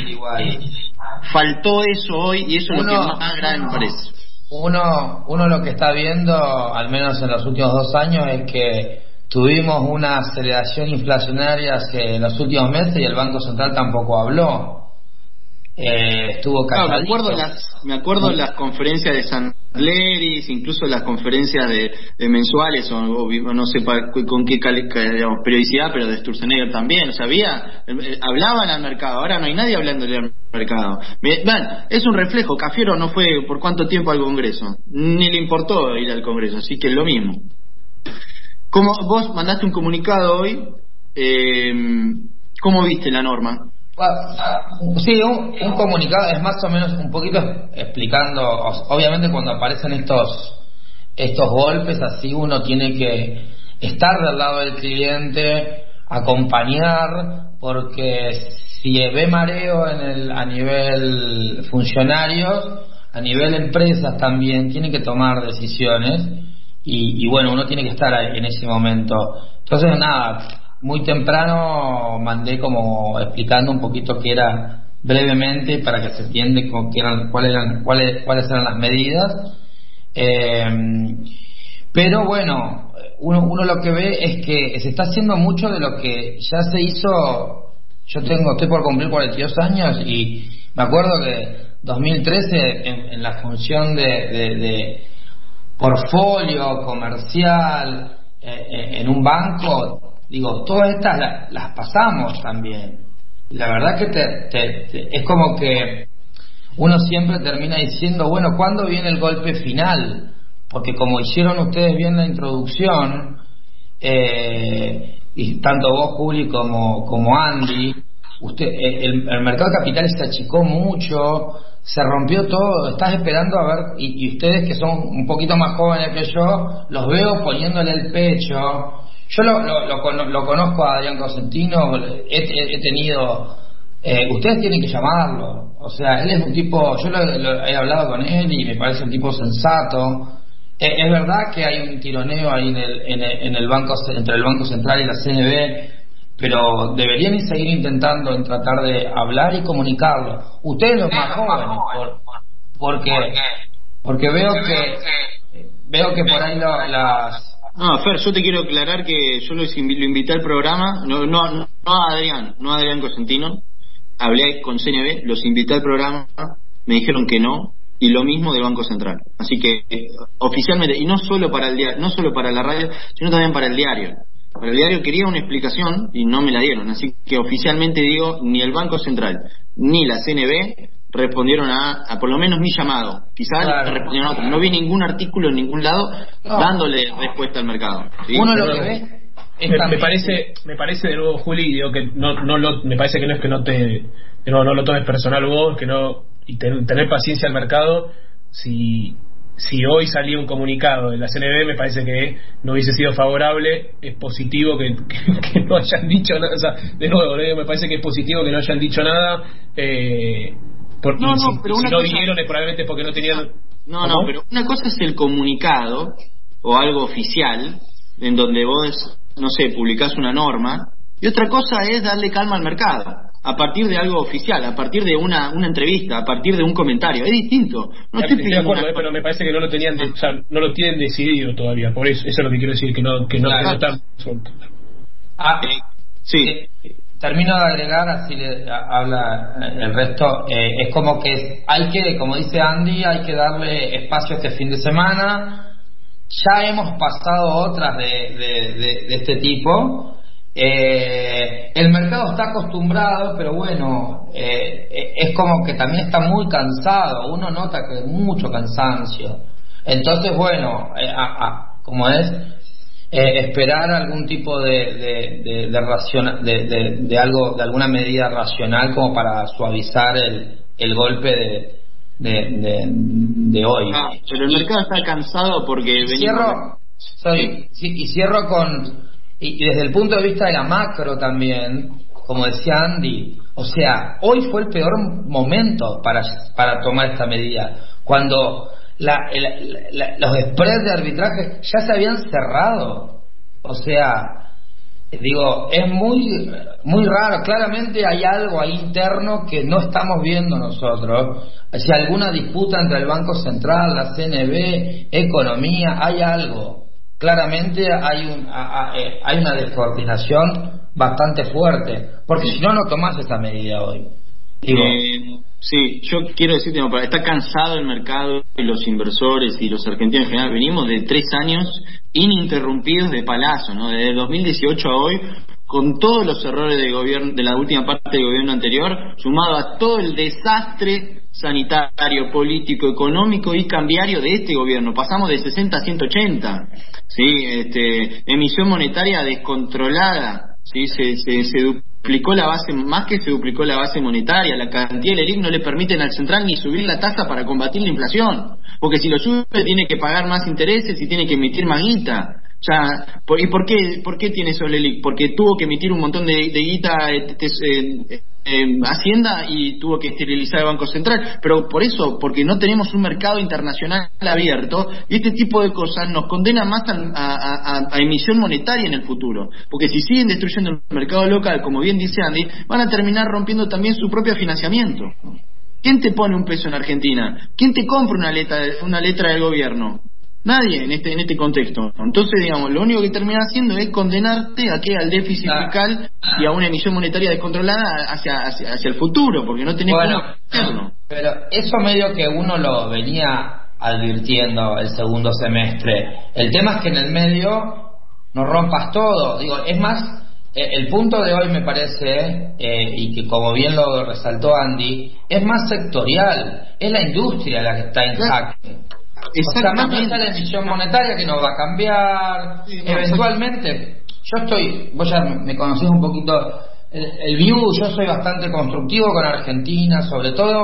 faltó eso hoy y eso uno, es lo que más grave me parece. Uno, uno lo que está viendo, al menos en los últimos dos años, es que tuvimos una aceleración inflacionaria hace en los últimos meses y el Banco Central tampoco habló. Eh, estuvo claro, me acuerdo las me acuerdo las conferencias de San Leris, incluso las conferencias de, de mensuales o, o no sé pa, con qué digamos, periodicidad, pero de Sturzenegger también. O sea, había eh, hablaban al mercado. Ahora no hay nadie hablándole al mercado. Bueno, es un reflejo. Cafiero no fue por cuánto tiempo al Congreso, ni le importó ir al Congreso, así que es lo mismo. Como vos mandaste un comunicado hoy, eh, ¿cómo viste la norma? Sí, un, un comunicado es más o menos un poquito explicando, obviamente cuando aparecen estos estos golpes así uno tiene que estar del lado del cliente, acompañar, porque si ve mareo en el, a nivel funcionarios, a nivel empresas también tiene que tomar decisiones y, y bueno, uno tiene que estar en ese momento. Entonces nada, muy temprano mandé como explicando un poquito qué era brevemente para que se entienda qué eran, cuáles eran, cuáles, cuáles eran las medidas. Eh, pero bueno, uno, uno lo que ve es que se está haciendo mucho de lo que ya se hizo. Yo tengo, estoy por cumplir cuarenta y dos años y me acuerdo que dos mil trece en, en la función de, de, de portfolio comercial eh, en un banco. Digo, todas estas las, las pasamos también. Y la verdad que te, te, te, es como que uno siempre termina diciendo, bueno, ¿cuándo viene el golpe final? Porque como hicieron ustedes bien la introducción, eh, y tanto vos, Juli, como, como Andy, usted, el, el mercado de capitales se achicó mucho, se rompió todo, estás esperando a ver, y, y ustedes que son un poquito más jóvenes que yo, los veo poniéndole el pecho. Yo lo, lo, lo, lo conozco a Adrián Cosentino, he, he, he tenido, eh, ustedes tienen que llamarlo, o sea, él es un tipo, yo lo, lo, he hablado con él y me parece un tipo sensato. Eh, es verdad que hay un tironeo ahí en el, en el, en el banco, entre el Banco Central y la C N B, pero deberían seguir intentando en tratar de hablar y comunicarlo. Ustedes los más jóvenes, por, porque porque veo que veo que por ahí lo, las... No, Fer, yo te quiero aclarar que yo lo, lo invité al programa, no, no, no a Adrián, no a Adrián Cosentino, hablé con C N B, los invité al programa, me dijeron que no, y lo mismo del Banco Central. Así que eh, oficialmente, y no solo para el diario, no solo para la radio, sino también para el diario. Para el diario quería una explicación y no me la dieron, así que oficialmente digo, ni el Banco Central ni la C N B respondieron a, a por lo menos mi llamado. Quizás claro. respondieron a otro. No vi ningún artículo en ningún lado no. dándole respuesta al mercado. ¿Sí? Uno lo que ve me, me parece, me parece de nuevo, Juli, digo que no, no lo, me parece que no es que no te, que no, no lo tomes personal vos, que no, y ten, tener paciencia al mercado. Si Si hoy salía un comunicado de la C N B, me parece que no hubiese sido favorable. Es positivo que, que, que no hayan dicho nada. O sea, de nuevo, ¿no? Me parece que es positivo que no hayan dicho nada. Eh, por, no, no, si, pero si no cosa... vinieron es probablemente porque no tenían... No, no, pero una cosa es el comunicado o algo oficial en donde vos, no sé, publicás una norma, y otra cosa es darle calma al mercado a partir de algo oficial, a partir de una una entrevista, a partir de un comentario. Es distinto. No estoy, estoy de acuerdo, una... eh, pero me parece que no lo tenían, de, o sea, no lo tienen decidido todavía. Por eso, eso es lo que quiero decir, que no, que no, claro. que no están sueltos. Ah, eh, sí. Eh, termino de agregar, así le habla el resto. Eh, es como que hay que, como dice Andy, hay que darle espacio este fin de semana. Ya hemos pasado otras de, de, de, de este tipo. Eh, el mercado está acostumbrado, pero bueno, eh, es como que también está muy cansado. Uno nota que hay mucho cansancio. Entonces, bueno, eh, a, a, como es eh, esperar algún tipo de de de, de, raciona, de, de, de algo, de alguna medida racional como para suavizar el, el golpe de de, de, de hoy. Ah, pero el mercado está cansado porque y cierro, soy, sí, y cierro con Y, y desde el punto de vista de la macro también, como decía Andy, o sea, hoy fue el peor momento para, para tomar esta medida, cuando la, el, la, los spreads de arbitraje ya se habían cerrado. O sea, digo, es muy muy raro. Claramente hay algo ahí interno que no estamos viendo nosotros. Si alguna disputa entre el Banco Central, la C N B, economía, hay algo. Claramente hay un a, a, hay una descoordinación bastante fuerte, porque si no no tomás esa medida hoy. Digo, eh, sí, yo quiero decirte, está cansado el mercado y los inversores y los argentinos en general. Venimos de tres años ininterrumpidos de palazo, ¿no? Desde dos mil dieciocho a hoy, con todos los errores de gobierno de la última parte del gobierno anterior, sumado a todo el desastre sanitario, político, económico y cambiario de este gobierno. Pasamos de sesenta a ciento ochenta, sí, este, emisión monetaria descontrolada, sí, se, se, se duplicó la base, más que se duplicó la base monetaria. La cantidad del E L I C no le permiten al central ni subir la tasa para combatir la inflación, porque si lo sube tiene que pagar más intereses y tiene que emitir más guita. Ya, ¿y por qué, por qué tiene eso el E L I C? Porque tuvo que emitir un montón de, de guita eh, eh, eh, Hacienda y tuvo que esterilizar el Banco Central, pero por eso, porque no tenemos un mercado internacional abierto, y este tipo de cosas nos condena más a, a, a, a emisión monetaria en el futuro, porque si siguen destruyendo el mercado local, como bien dice Andy, van a terminar rompiendo también su propio financiamiento. ¿Quién te pone un peso en Argentina? ¿Quién te compra una letra, una letra del gobierno? Nadie en este en este contexto. Entonces, digamos, lo único que termina haciendo es condenarte a que al déficit fiscal y a una emisión monetaria descontrolada hacia hacia, hacia el futuro, porque no tenés bueno, cómo hacerlo. Pero eso medio que uno lo venía advirtiendo el segundo semestre. El tema es que en el medio no rompas todo. Digo, es más, el punto de hoy me parece, eh, y que como bien lo resaltó Andy, es más sectorial. Es la industria la que está en jaque. Exactamente. O sea, más la emisión monetaria que nos va a cambiar, sí, no, eventualmente. Yo estoy, vos ya me conocés un poquito el, el view, yo soy bastante constructivo con Argentina, sobre todo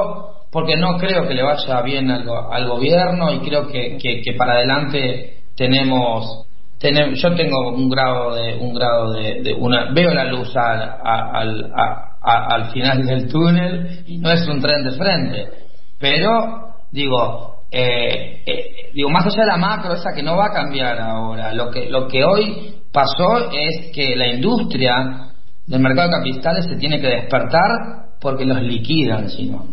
porque no creo que le vaya bien al, al gobierno y creo que, que, que para adelante tenemos, tenemos yo tengo un grado de un grado de, de una veo la luz al, al, a, a, al final del túnel y no es un tren de frente, pero digo eh, eh, digo más allá de la macro esa que no va a cambiar ahora, lo que lo que hoy pasó es que la industria del mercado de capitales se tiene que despertar porque los liquidan, si no.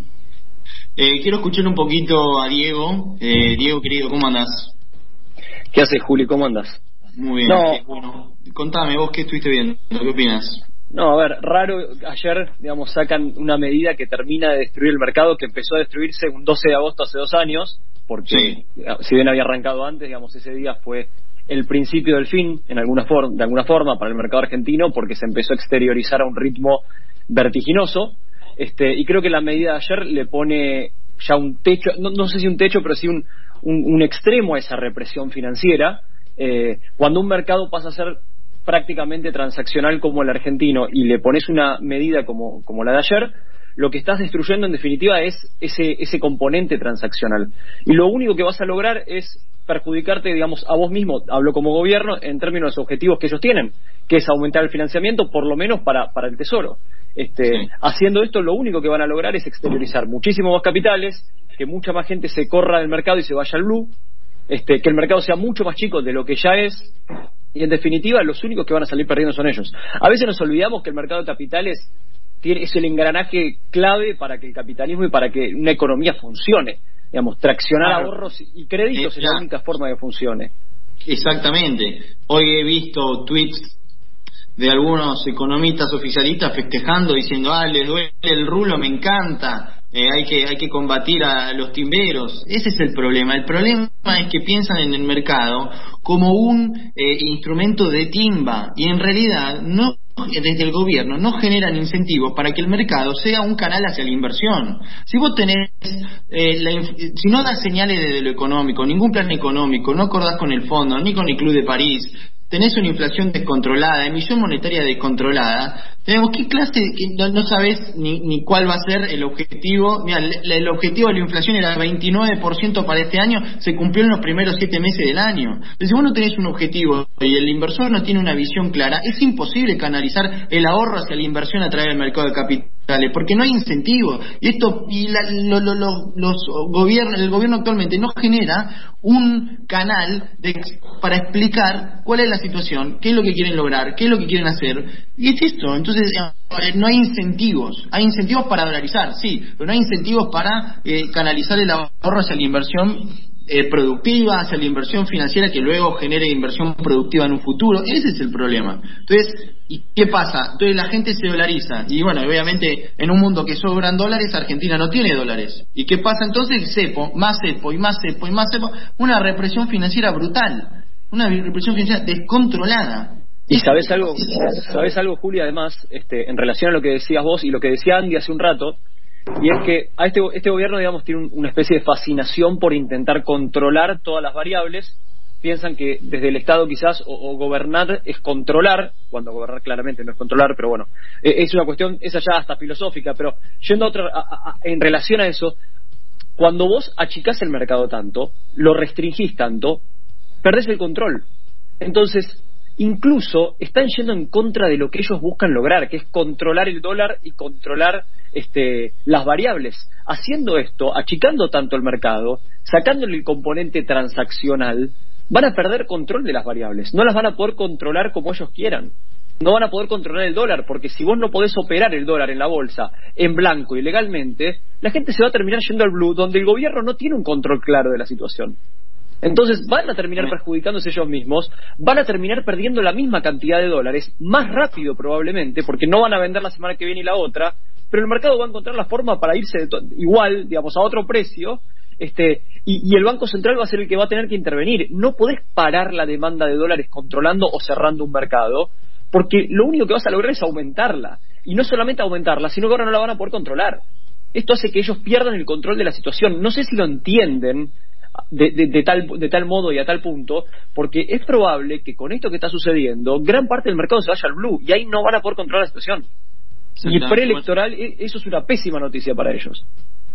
Eh, quiero escuchar un poquito a Diego. Eh, Diego, querido, ¿cómo andás? ¿Qué haces, Juli? ¿Cómo andás? Muy bien. No. Qué bueno. Contame, vos qué estuviste viendo, ¿qué opinas? No, a ver, raro, ayer, digamos, sacan una medida que termina de destruir el mercado, que empezó a destruirse un doce de agosto hace dos años, porque sí. Si bien había arrancado antes, digamos, ese día fue el principio del fin, en alguna forma, de alguna forma, para el mercado argentino, porque se empezó a exteriorizar a un ritmo vertiginoso. Este, y creo que la medida de ayer le pone ya un techo, no, no sé si un techo, pero sí un, un, un extremo a esa represión financiera. Eh, cuando un mercado pasa a ser prácticamente transaccional como el argentino y le pones una medida como, como la de ayer, lo que estás destruyendo en definitiva es ese, ese componente transaccional. Y lo único que vas a lograr es perjudicarte, digamos, a vos mismo, hablo como gobierno, en términos de los objetivos que ellos tienen, que es aumentar el financiamiento, por lo menos para, para el Tesoro. Este, sí. Haciendo esto, lo único que van a lograr es exteriorizar muchísimos más capitales, que mucha más gente se corra del mercado y se vaya al blue, este, que el mercado sea mucho más chico de lo que ya es, y en definitiva los únicos que van a salir perdiendo son ellos. A veces nos olvidamos que el mercado de capitales tiene, es el engranaje clave para que el capitalismo y para que una economía funcione. Digamos, traccionar claro. ahorros y créditos es la única forma de que funcione. Exactamente. Hoy he visto tweets de algunos economistas oficialistas festejando, diciendo, ah, les duele el rulo, me encanta, eh, hay que hay que combatir a los timberos. Ese es el problema. El problema es que piensan en el mercado como un eh, instrumento de timba, y en realidad no, desde el gobierno no generan incentivos para que el mercado sea un canal hacia la inversión. Si vos tenés eh, la inf- si no das señales de lo económico, ningún plan económico, no acordás con el fondo ni con el Club de París, tenés una inflación descontrolada, emisión monetaria descontrolada, tenemos qué clase, que no, no sabés ni, ni cuál va a ser el objetivo. Mira, el, el objetivo de la inflación era veintinueve por ciento para este año, se cumplió en los primeros siete meses del año. Pero si vos no tenés un objetivo y el inversor no tiene una visión clara, es imposible canalizar el ahorro hacia la inversión a través del mercado de capitales, porque no hay incentivos. Y esto, y la, lo, lo, lo, los gobiernos, el gobierno actualmente no genera un canal de, para explicar cuál es la situación, qué es lo que quieren lograr, qué es lo que quieren hacer, y es esto. Entonces no hay incentivos, hay incentivos para dolarizar, sí, pero no hay incentivos para eh, canalizar el ahorro hacia la inversión eh, productiva, hacia la inversión financiera que luego genere inversión productiva en un futuro. Ese es el problema. Entonces, ¿y qué pasa? Entonces la gente se dolariza, y bueno, obviamente en un mundo que sobran dólares, Argentina no tiene dólares. ¿Y qué pasa entonces? Cepo, más cepo y más cepo y más cepo, una represión financiera brutal, una represión financiera descontrolada. Y sabes algo, sabes algo, Juli, además, este, en relación a lo que decías vos y lo que decía Andy hace un rato, y es que a este, este gobierno, digamos, tiene un, una especie de fascinación por intentar controlar todas las variables. Piensan que desde el Estado quizás o, o gobernar es controlar, cuando gobernar claramente no es controlar, pero bueno, es una cuestión, esa ya hasta filosófica. Pero yendo a otra, a, a, en relación a eso, cuando vos achicás el mercado tanto, lo restringís tanto, perdés el control. Entonces, incluso están yendo en contra de lo que ellos buscan lograr, que es controlar el dólar y controlar este, las variables. Haciendo esto, achicando tanto el mercado, sacándole el componente transaccional, van a perder control de las variables, no las van a poder controlar como ellos quieran. No van a poder controlar el dólar, porque si vos no podés operar el dólar en la bolsa en blanco y legalmente, la gente se va a terminar yendo al blue, donde el gobierno no tiene un control claro de la situación. Entonces van a terminar perjudicándose ellos mismos, van a terminar perdiendo la misma cantidad de dólares, más rápido probablemente, porque no van a vender la semana que viene y la otra, pero el mercado va a encontrar la forma para irse de to- igual, digamos, a otro precio, este y, y el Banco Central va a ser el que va a tener que intervenir. No podés parar la demanda de dólares controlando o cerrando un mercado, porque lo único que vas a lograr es aumentarla, y no solamente aumentarla, sino que ahora no la van a poder controlar. Esto hace que ellos pierdan el control de la situación. No sé si lo entienden De, de, de, tal, de tal modo y a tal punto, porque es probable que con esto que está sucediendo gran parte del mercado se vaya al blue y ahí no van a poder controlar la situación. Y el preelectoral, eso es una pésima noticia para ellos.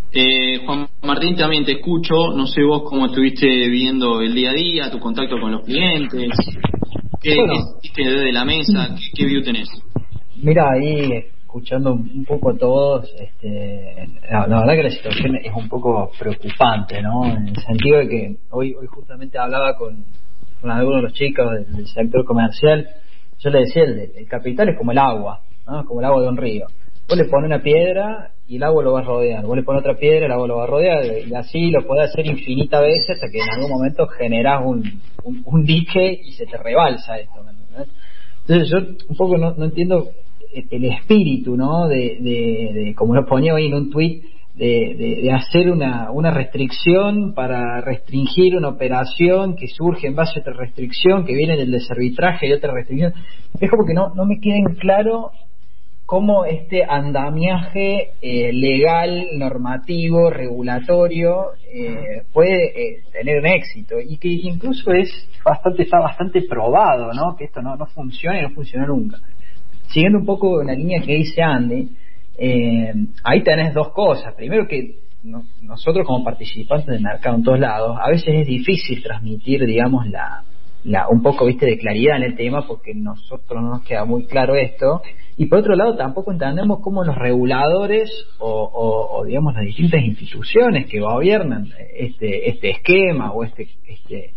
Eh, Juan Martín, también te escucho, no sé vos cómo estuviste viviendo el día a día, tu contacto con los clientes, qué, bueno, qué hiciste desde la mesa, qué, qué view tenés. Mira, ahí escuchando un poco a todos, este, la, la verdad que la situación es un poco preocupante, ¿no? En el sentido de que hoy hoy justamente hablaba con, con algunos de los chicos del, del sector comercial. Yo le decía, el, el capital es como el agua, ¿no? Como el agua de un río. Vos le pones una piedra y el agua lo va a rodear, vos le pones otra piedra, el agua lo va a rodear, y así lo podés hacer infinitas veces hasta que en algún momento generás un, un, un dique y se te rebalsa esto, ¿no? Entonces yo un poco no, no entiendo el espíritu, ¿no? De, de, de como lo ponía hoy en un tuit, de, de, de hacer una, una restricción para restringir una operación que surge en base a otra restricción, que viene del desarbitraje y otra restricción. Es como que no, no me queda en claro cómo este andamiaje eh, legal, normativo, regulatorio eh, puede eh, tener un éxito, y que incluso es bastante está bastante probado, ¿no? Que esto no, no funciona y no funciona nunca. Siguiendo un poco la línea que dice Andy, eh, ahí tenés dos cosas. Primero, que no, nosotros como participantes del mercado en todos lados, a veces es difícil transmitir, digamos, la, la un poco, viste, de claridad en el tema, porque nosotros no nos queda muy claro esto. Y por otro lado, tampoco entendemos cómo los reguladores o, o, o digamos las distintas instituciones que gobiernan este este esquema o este este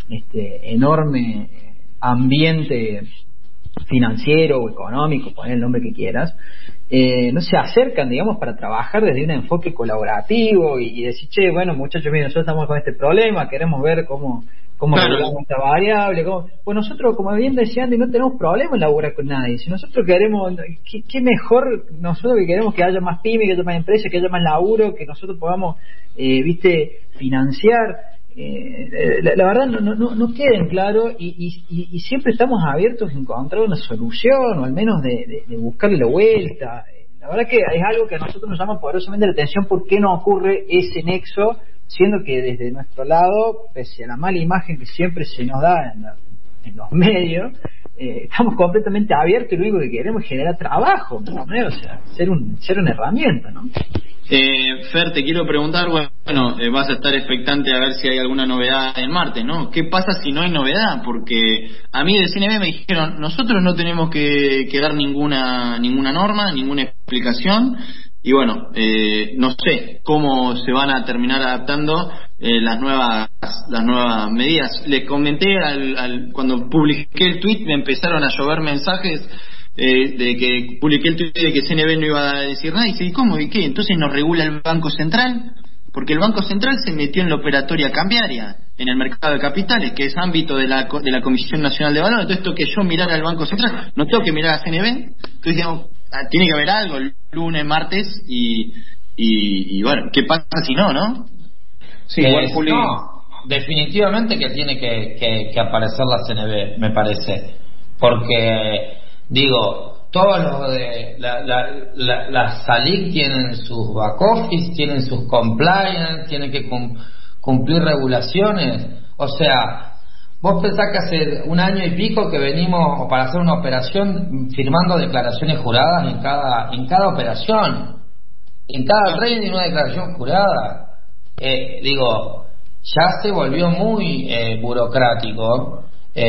este enorme ambiente financiero o económico, poner el nombre que quieras, eh, no se acercan, digamos, para trabajar desde un enfoque colaborativo y, y decir, che, bueno, muchachos, miren, nosotros estamos con este problema, queremos ver cómo cómo claro. regulamos esta variable, cómo... pues nosotros, como bien decía Andy, no tenemos problema en laburar con nadie. Si nosotros queremos, ¿qué, qué mejor nosotros que queremos que haya más pyme, que haya más empresas, que haya más laburo, que nosotros podamos, eh, viste, financiar. Eh, la, la verdad no, no, no queden claro y, y, y siempre estamos abiertos a encontrar una solución o al menos de, de, de buscarle la vuelta. La verdad que es algo que a nosotros nos llama poderosamente la atención, por qué no ocurre ese nexo, siendo que desde nuestro lado, pese a la mala imagen que siempre se nos da en, la, en los medios, eh, estamos completamente abiertos y lo único que queremos es generar trabajo, ¿no? O sea, ser, un, ser una herramienta, ¿no? Eh, Fer, te quiero preguntar, bueno, eh, vas a estar expectante a ver si hay alguna novedad el martes, ¿no? ¿Qué pasa si no hay novedad? Porque a mí de C N B me dijeron, nosotros no tenemos que, que dar ninguna ninguna norma, ninguna explicación, y bueno, eh, no sé cómo se van a terminar adaptando eh, las nuevas las nuevas medidas. Les comenté al, al cuando publiqué el tweet, me empezaron a llover mensajes Eh, de que publiqué el tweet de que C N B no iba a decir nada, y dice, ¿y cómo? ¿Y qué? ¿Entonces nos regula el Banco Central? Porque el Banco Central se metió en la operatoria cambiaria, en el mercado de capitales, que es ámbito de la de la Comisión Nacional de Valores. Entonces, esto que yo mirara al Banco Central, no tengo que mirar a C N B. Entonces, digamos, tiene que haber algo el lunes, martes, y, y, y bueno, ¿qué pasa si no, no? Sí, eh, Juli... no, definitivamente que tiene que, que, que aparecer la C N B, me parece, porque digo, todos los de la, la, la, las SALIC tienen sus back office, tienen sus compliance, tienen que cum, cumplir regulaciones. O sea, vos pensás que hace un año y pico que venimos para hacer una operación firmando declaraciones juradas en cada en cada operación, en cada trading una declaración jurada. Eh, digo, ya se volvió muy eh, burocrático.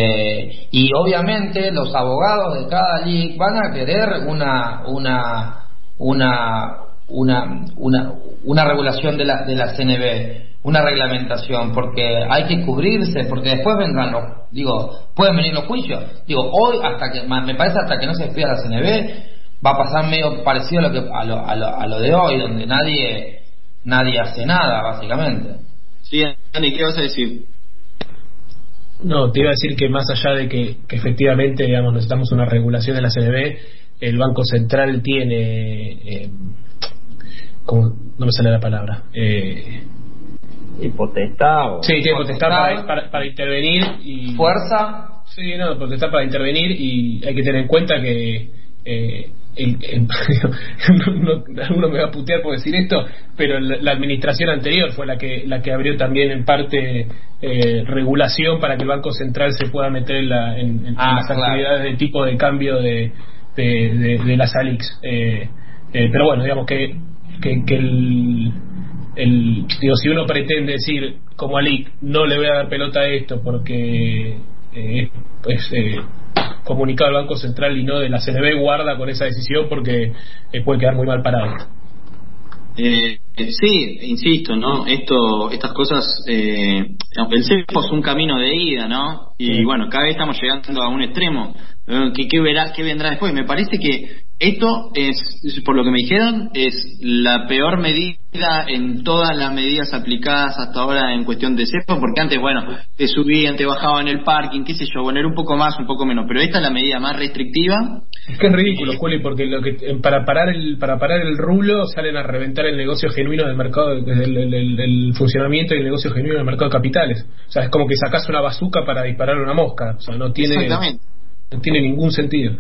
Eh, y obviamente los abogados de cada liga van a querer una una una una una, una regulación de la de la C N B, una reglamentación, porque hay que cubrirse, porque después vendrán los, digo, pueden venir los juicios. Digo, hoy hasta que me parece hasta que no se despida la C N B va a pasar medio parecido a lo que a lo, a lo, a lo de hoy, donde nadie nadie hace nada, básicamente. Sí, Andy, ¿qué vas a decir? No, te iba a decir que más allá de que, que efectivamente, digamos, necesitamos una regulación de la C N B, el Banco Central tiene, eh, como, no me sale la palabra, eh, y potestad. O... Sí, tiene potestad para, para, para intervenir y fuerza. Sí, no, potestad para intervenir, y hay que tener en cuenta que eh, el, el, no, no, alguno me va a putear por decir esto, pero la, la administración anterior fue la que la que abrió también en parte eh, regulación para que el Banco Central se pueda meter en, la, en, en ah, las claro. actividades de tipo de cambio de de, de, de las A L I Cs. Eh, eh, pero bueno, digamos que que, que el el, digo, si uno pretende decir, como Alic, no le voy a dar pelota a esto porque eh, es eh, comunicado del Banco Central y no de la C N B, guarda con esa decisión porque eh, puede quedar muy mal parado. Eh, sí, insisto, ¿no? Esto, estas cosas, eh, el cepo es un camino de ida, ¿no? Y sí. Bueno, cada vez estamos llegando a un extremo. ¿Qué, qué, verá, ¿Qué vendrá después? Me parece que esto es, por lo que me dijeron, es la peor medida en todas las medidas aplicadas hasta ahora en cuestión de cepo, porque antes, bueno, te subían, te bajaban el parking, qué sé yo, bueno, era un poco más, un poco menos, pero esta es la medida más restrictiva. Es que es ridículo, Juli, porque lo que para parar el para parar el rulo salen a reventar el negocio genuino del mercado, el, el, el, el funcionamiento y el negocio genuino del mercado de capitales. O sea, es como que sacás una bazuca para disparar una mosca, o sea, no tiene, no tiene ningún sentido.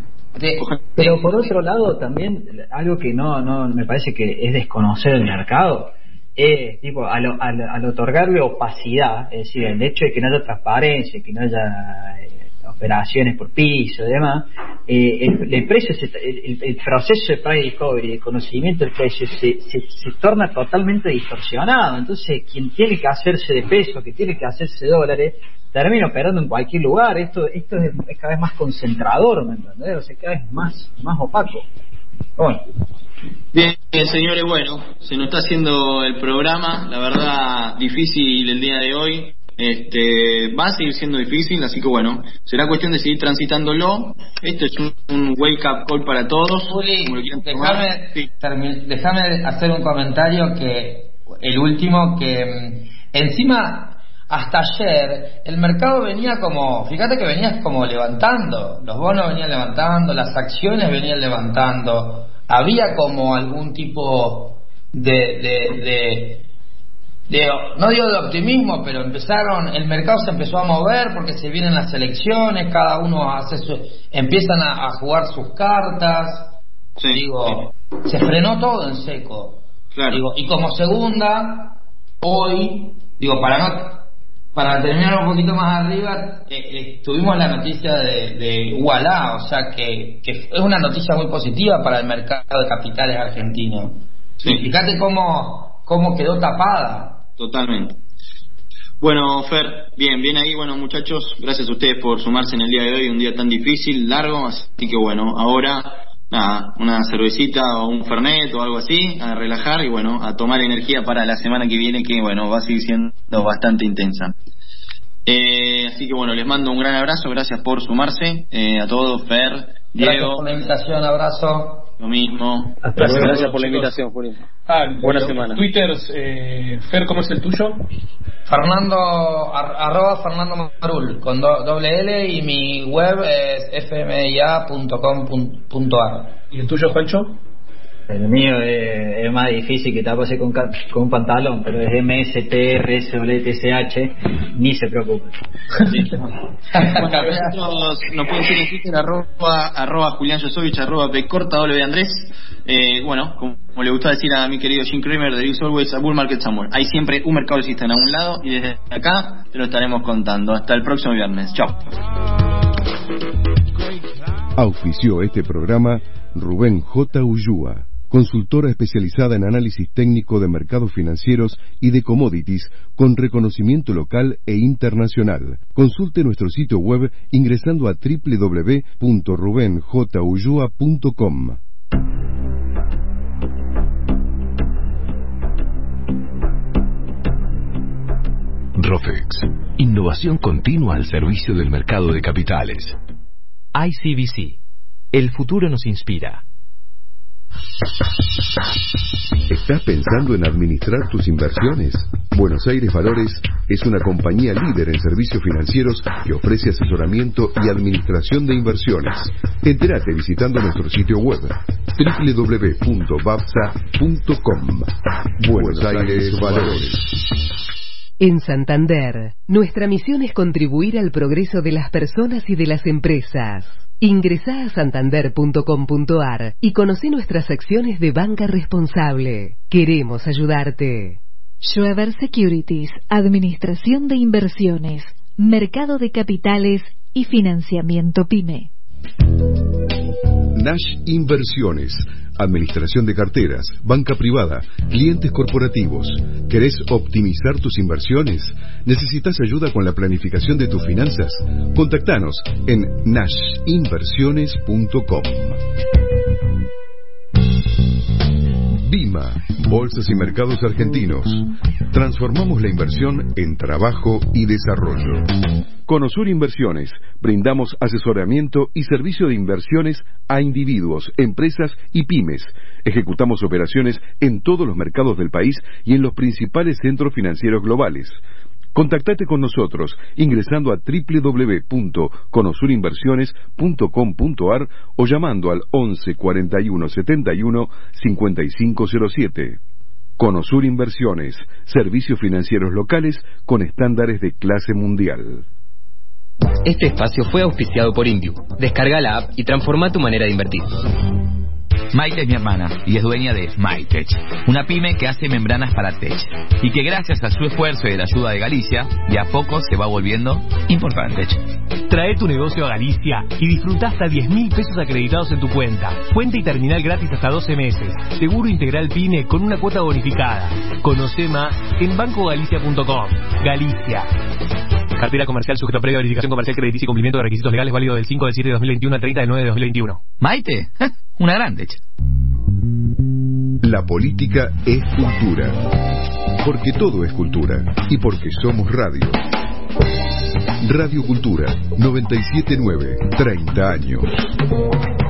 Pero por otro lado también algo que no no me parece que es desconocer el mercado es tipo al, al, al otorgarle opacidad, es decir, el hecho de que no haya transparencia, que no haya eh, operaciones por piso y demás, eh, el, el precio se, el, el proceso de price discovery, el conocimiento del precio se, se, se torna totalmente distorsionado. Entonces quien tiene que hacerse de peso, que tiene que hacerse de dólares, termina operando en cualquier lugar. Esto esto es, es cada vez más concentrador, ¿me entendés? O sea, cada vez más más opaco. Bueno. Bien, señores, bueno, se nos está haciendo el programa, la verdad difícil el día de hoy. Este va a seguir siendo difícil, así que bueno, será cuestión de seguir transitándolo. Esto es un, un wake up call para todos. Juli, déjame sí. déjame hacer un comentario, que el último, que encima hasta ayer el mercado venía como, fíjate que venía como levantando, los bonos venían levantando, las acciones venían levantando, había como algún tipo de, de, de, de no digo de optimismo, pero empezaron, el mercado se empezó a mover porque se vienen las elecciones, cada uno hace su, empiezan a, a jugar sus cartas, sí, digo, sí. Se frenó todo en seco, claro. Digo, y como segunda, hoy, digo, para no Para terminar un poquito más arriba, eh, eh, tuvimos la noticia de, de Ualá, o sea que, que es una noticia muy positiva para el mercado de capitales argentino. Sí. Fíjate cómo, cómo quedó tapada. Totalmente. Bueno, Fer, bien, bien ahí. Bueno, muchachos, gracias a ustedes por sumarse en el día de hoy, un día tan difícil, largo, así que bueno, ahora nada, una cervecita o un fernet o algo así, a relajar y bueno, a tomar energía para la semana que viene, que bueno, va a seguir siendo bastante intensa. Eh, así que bueno, les mando un gran abrazo, gracias por sumarse, eh, a todos, Fer, Diego. Gracias por la invitación, abrazo. Lo mismo. Hasta gracias, gracias por la invitación, Julio. Ah, buena semana. Twitter, eh, Fer, ¿cómo es el tuyo? Fernando, ar, arroba Fernando Marul, con do, doble L, y mi web es f m i a punto com punto a r. ¿Y el tuyo, Juancho? El mío es, es más difícil que taparse con, con un pantalón, pero es M S T R S W T C H, ni se preocupe. Sí. Bueno, nosotros nos pueden seguir en Twitter, arroba, arroba Julián Josovich, arroba Pcorta, W Andrés. Eh, bueno, como, como le gusta decir a mi querido Jim Cramer, there is always a bull market somewhere. Hay siempre un mercado alcista en algún lado y desde acá te lo estaremos contando. Hasta el próximo viernes. Chao. Auspició este programa Rubén J. Ullúa, consultora especializada en análisis técnico de mercados financieros y de commodities con reconocimiento local e internacional. Consulte nuestro sitio web ingresando a doble u doble u doble u punto ruben j ullua punto com. Rofex, innovación continua al servicio del mercado de capitales. I C B C, el futuro nos inspira. ¿Estás pensando en administrar tus inversiones? Buenos Aires Valores es una compañía líder en servicios financieros que ofrece asesoramiento y administración de inversiones. Entérate visitando nuestro sitio web doble u doble u doble u punto babsa punto com. Buenos Aires Valores. En Santander, nuestra misión es contribuir al progreso de las personas y de las empresas. Ingresá a santander punto com punto a r y conoce nuestras acciones de banca responsable. Queremos ayudarte. Schweber Securities, Administración de Inversiones, Mercado de Capitales y Financiamiento PYME. Nash Inversiones, administración de carteras, banca privada, clientes corporativos. ¿Querés optimizar tus inversiones? ¿Necesitas ayuda con la planificación de tus finanzas? Contactanos en nash inversiones punto com. Bima, Bolsas y Mercados Argentinos. Transformamos la inversión en trabajo y desarrollo. Conosur Inversiones. Brindamos asesoramiento y servicio de inversiones a individuos, empresas y pymes. Ejecutamos operaciones en todos los mercados del país y en los principales centros financieros globales. Contactate con nosotros ingresando a doble u doble u doble u punto conosur inversiones punto com punto a r o llamando al once cuarenta y uno setenta y uno cincuenta y cinco cero siete. Conosur Inversiones, servicios financieros locales con estándares de clase mundial. Este espacio fue auspiciado por Indiu. Descarga la app y transforma tu manera de invertir. Maite es mi hermana y es dueña de Maitech, una pyme que hace membranas para tech y que gracias a su esfuerzo y de la ayuda de Galicia, de a poco se va volviendo importante. Trae tu negocio a Galicia y disfruta hasta diez mil pesos acreditados en tu cuenta. Cuenta y terminal gratis hasta doce meses. Seguro integral PYME con una cuota bonificada. Conoce más en banco galicia punto com. Galicia. Cartera comercial sujeta a previa verificación comercial crediticia y cumplimiento de requisitos legales válido del cinco de siete de dos mil veintiuno al treinta de nueve de dos mil veintiuno. Maite, una grande. La política es cultura. Porque todo es cultura. Y porque somos radio. Radio Cultura, noventa y siete punto nueve, treinta años.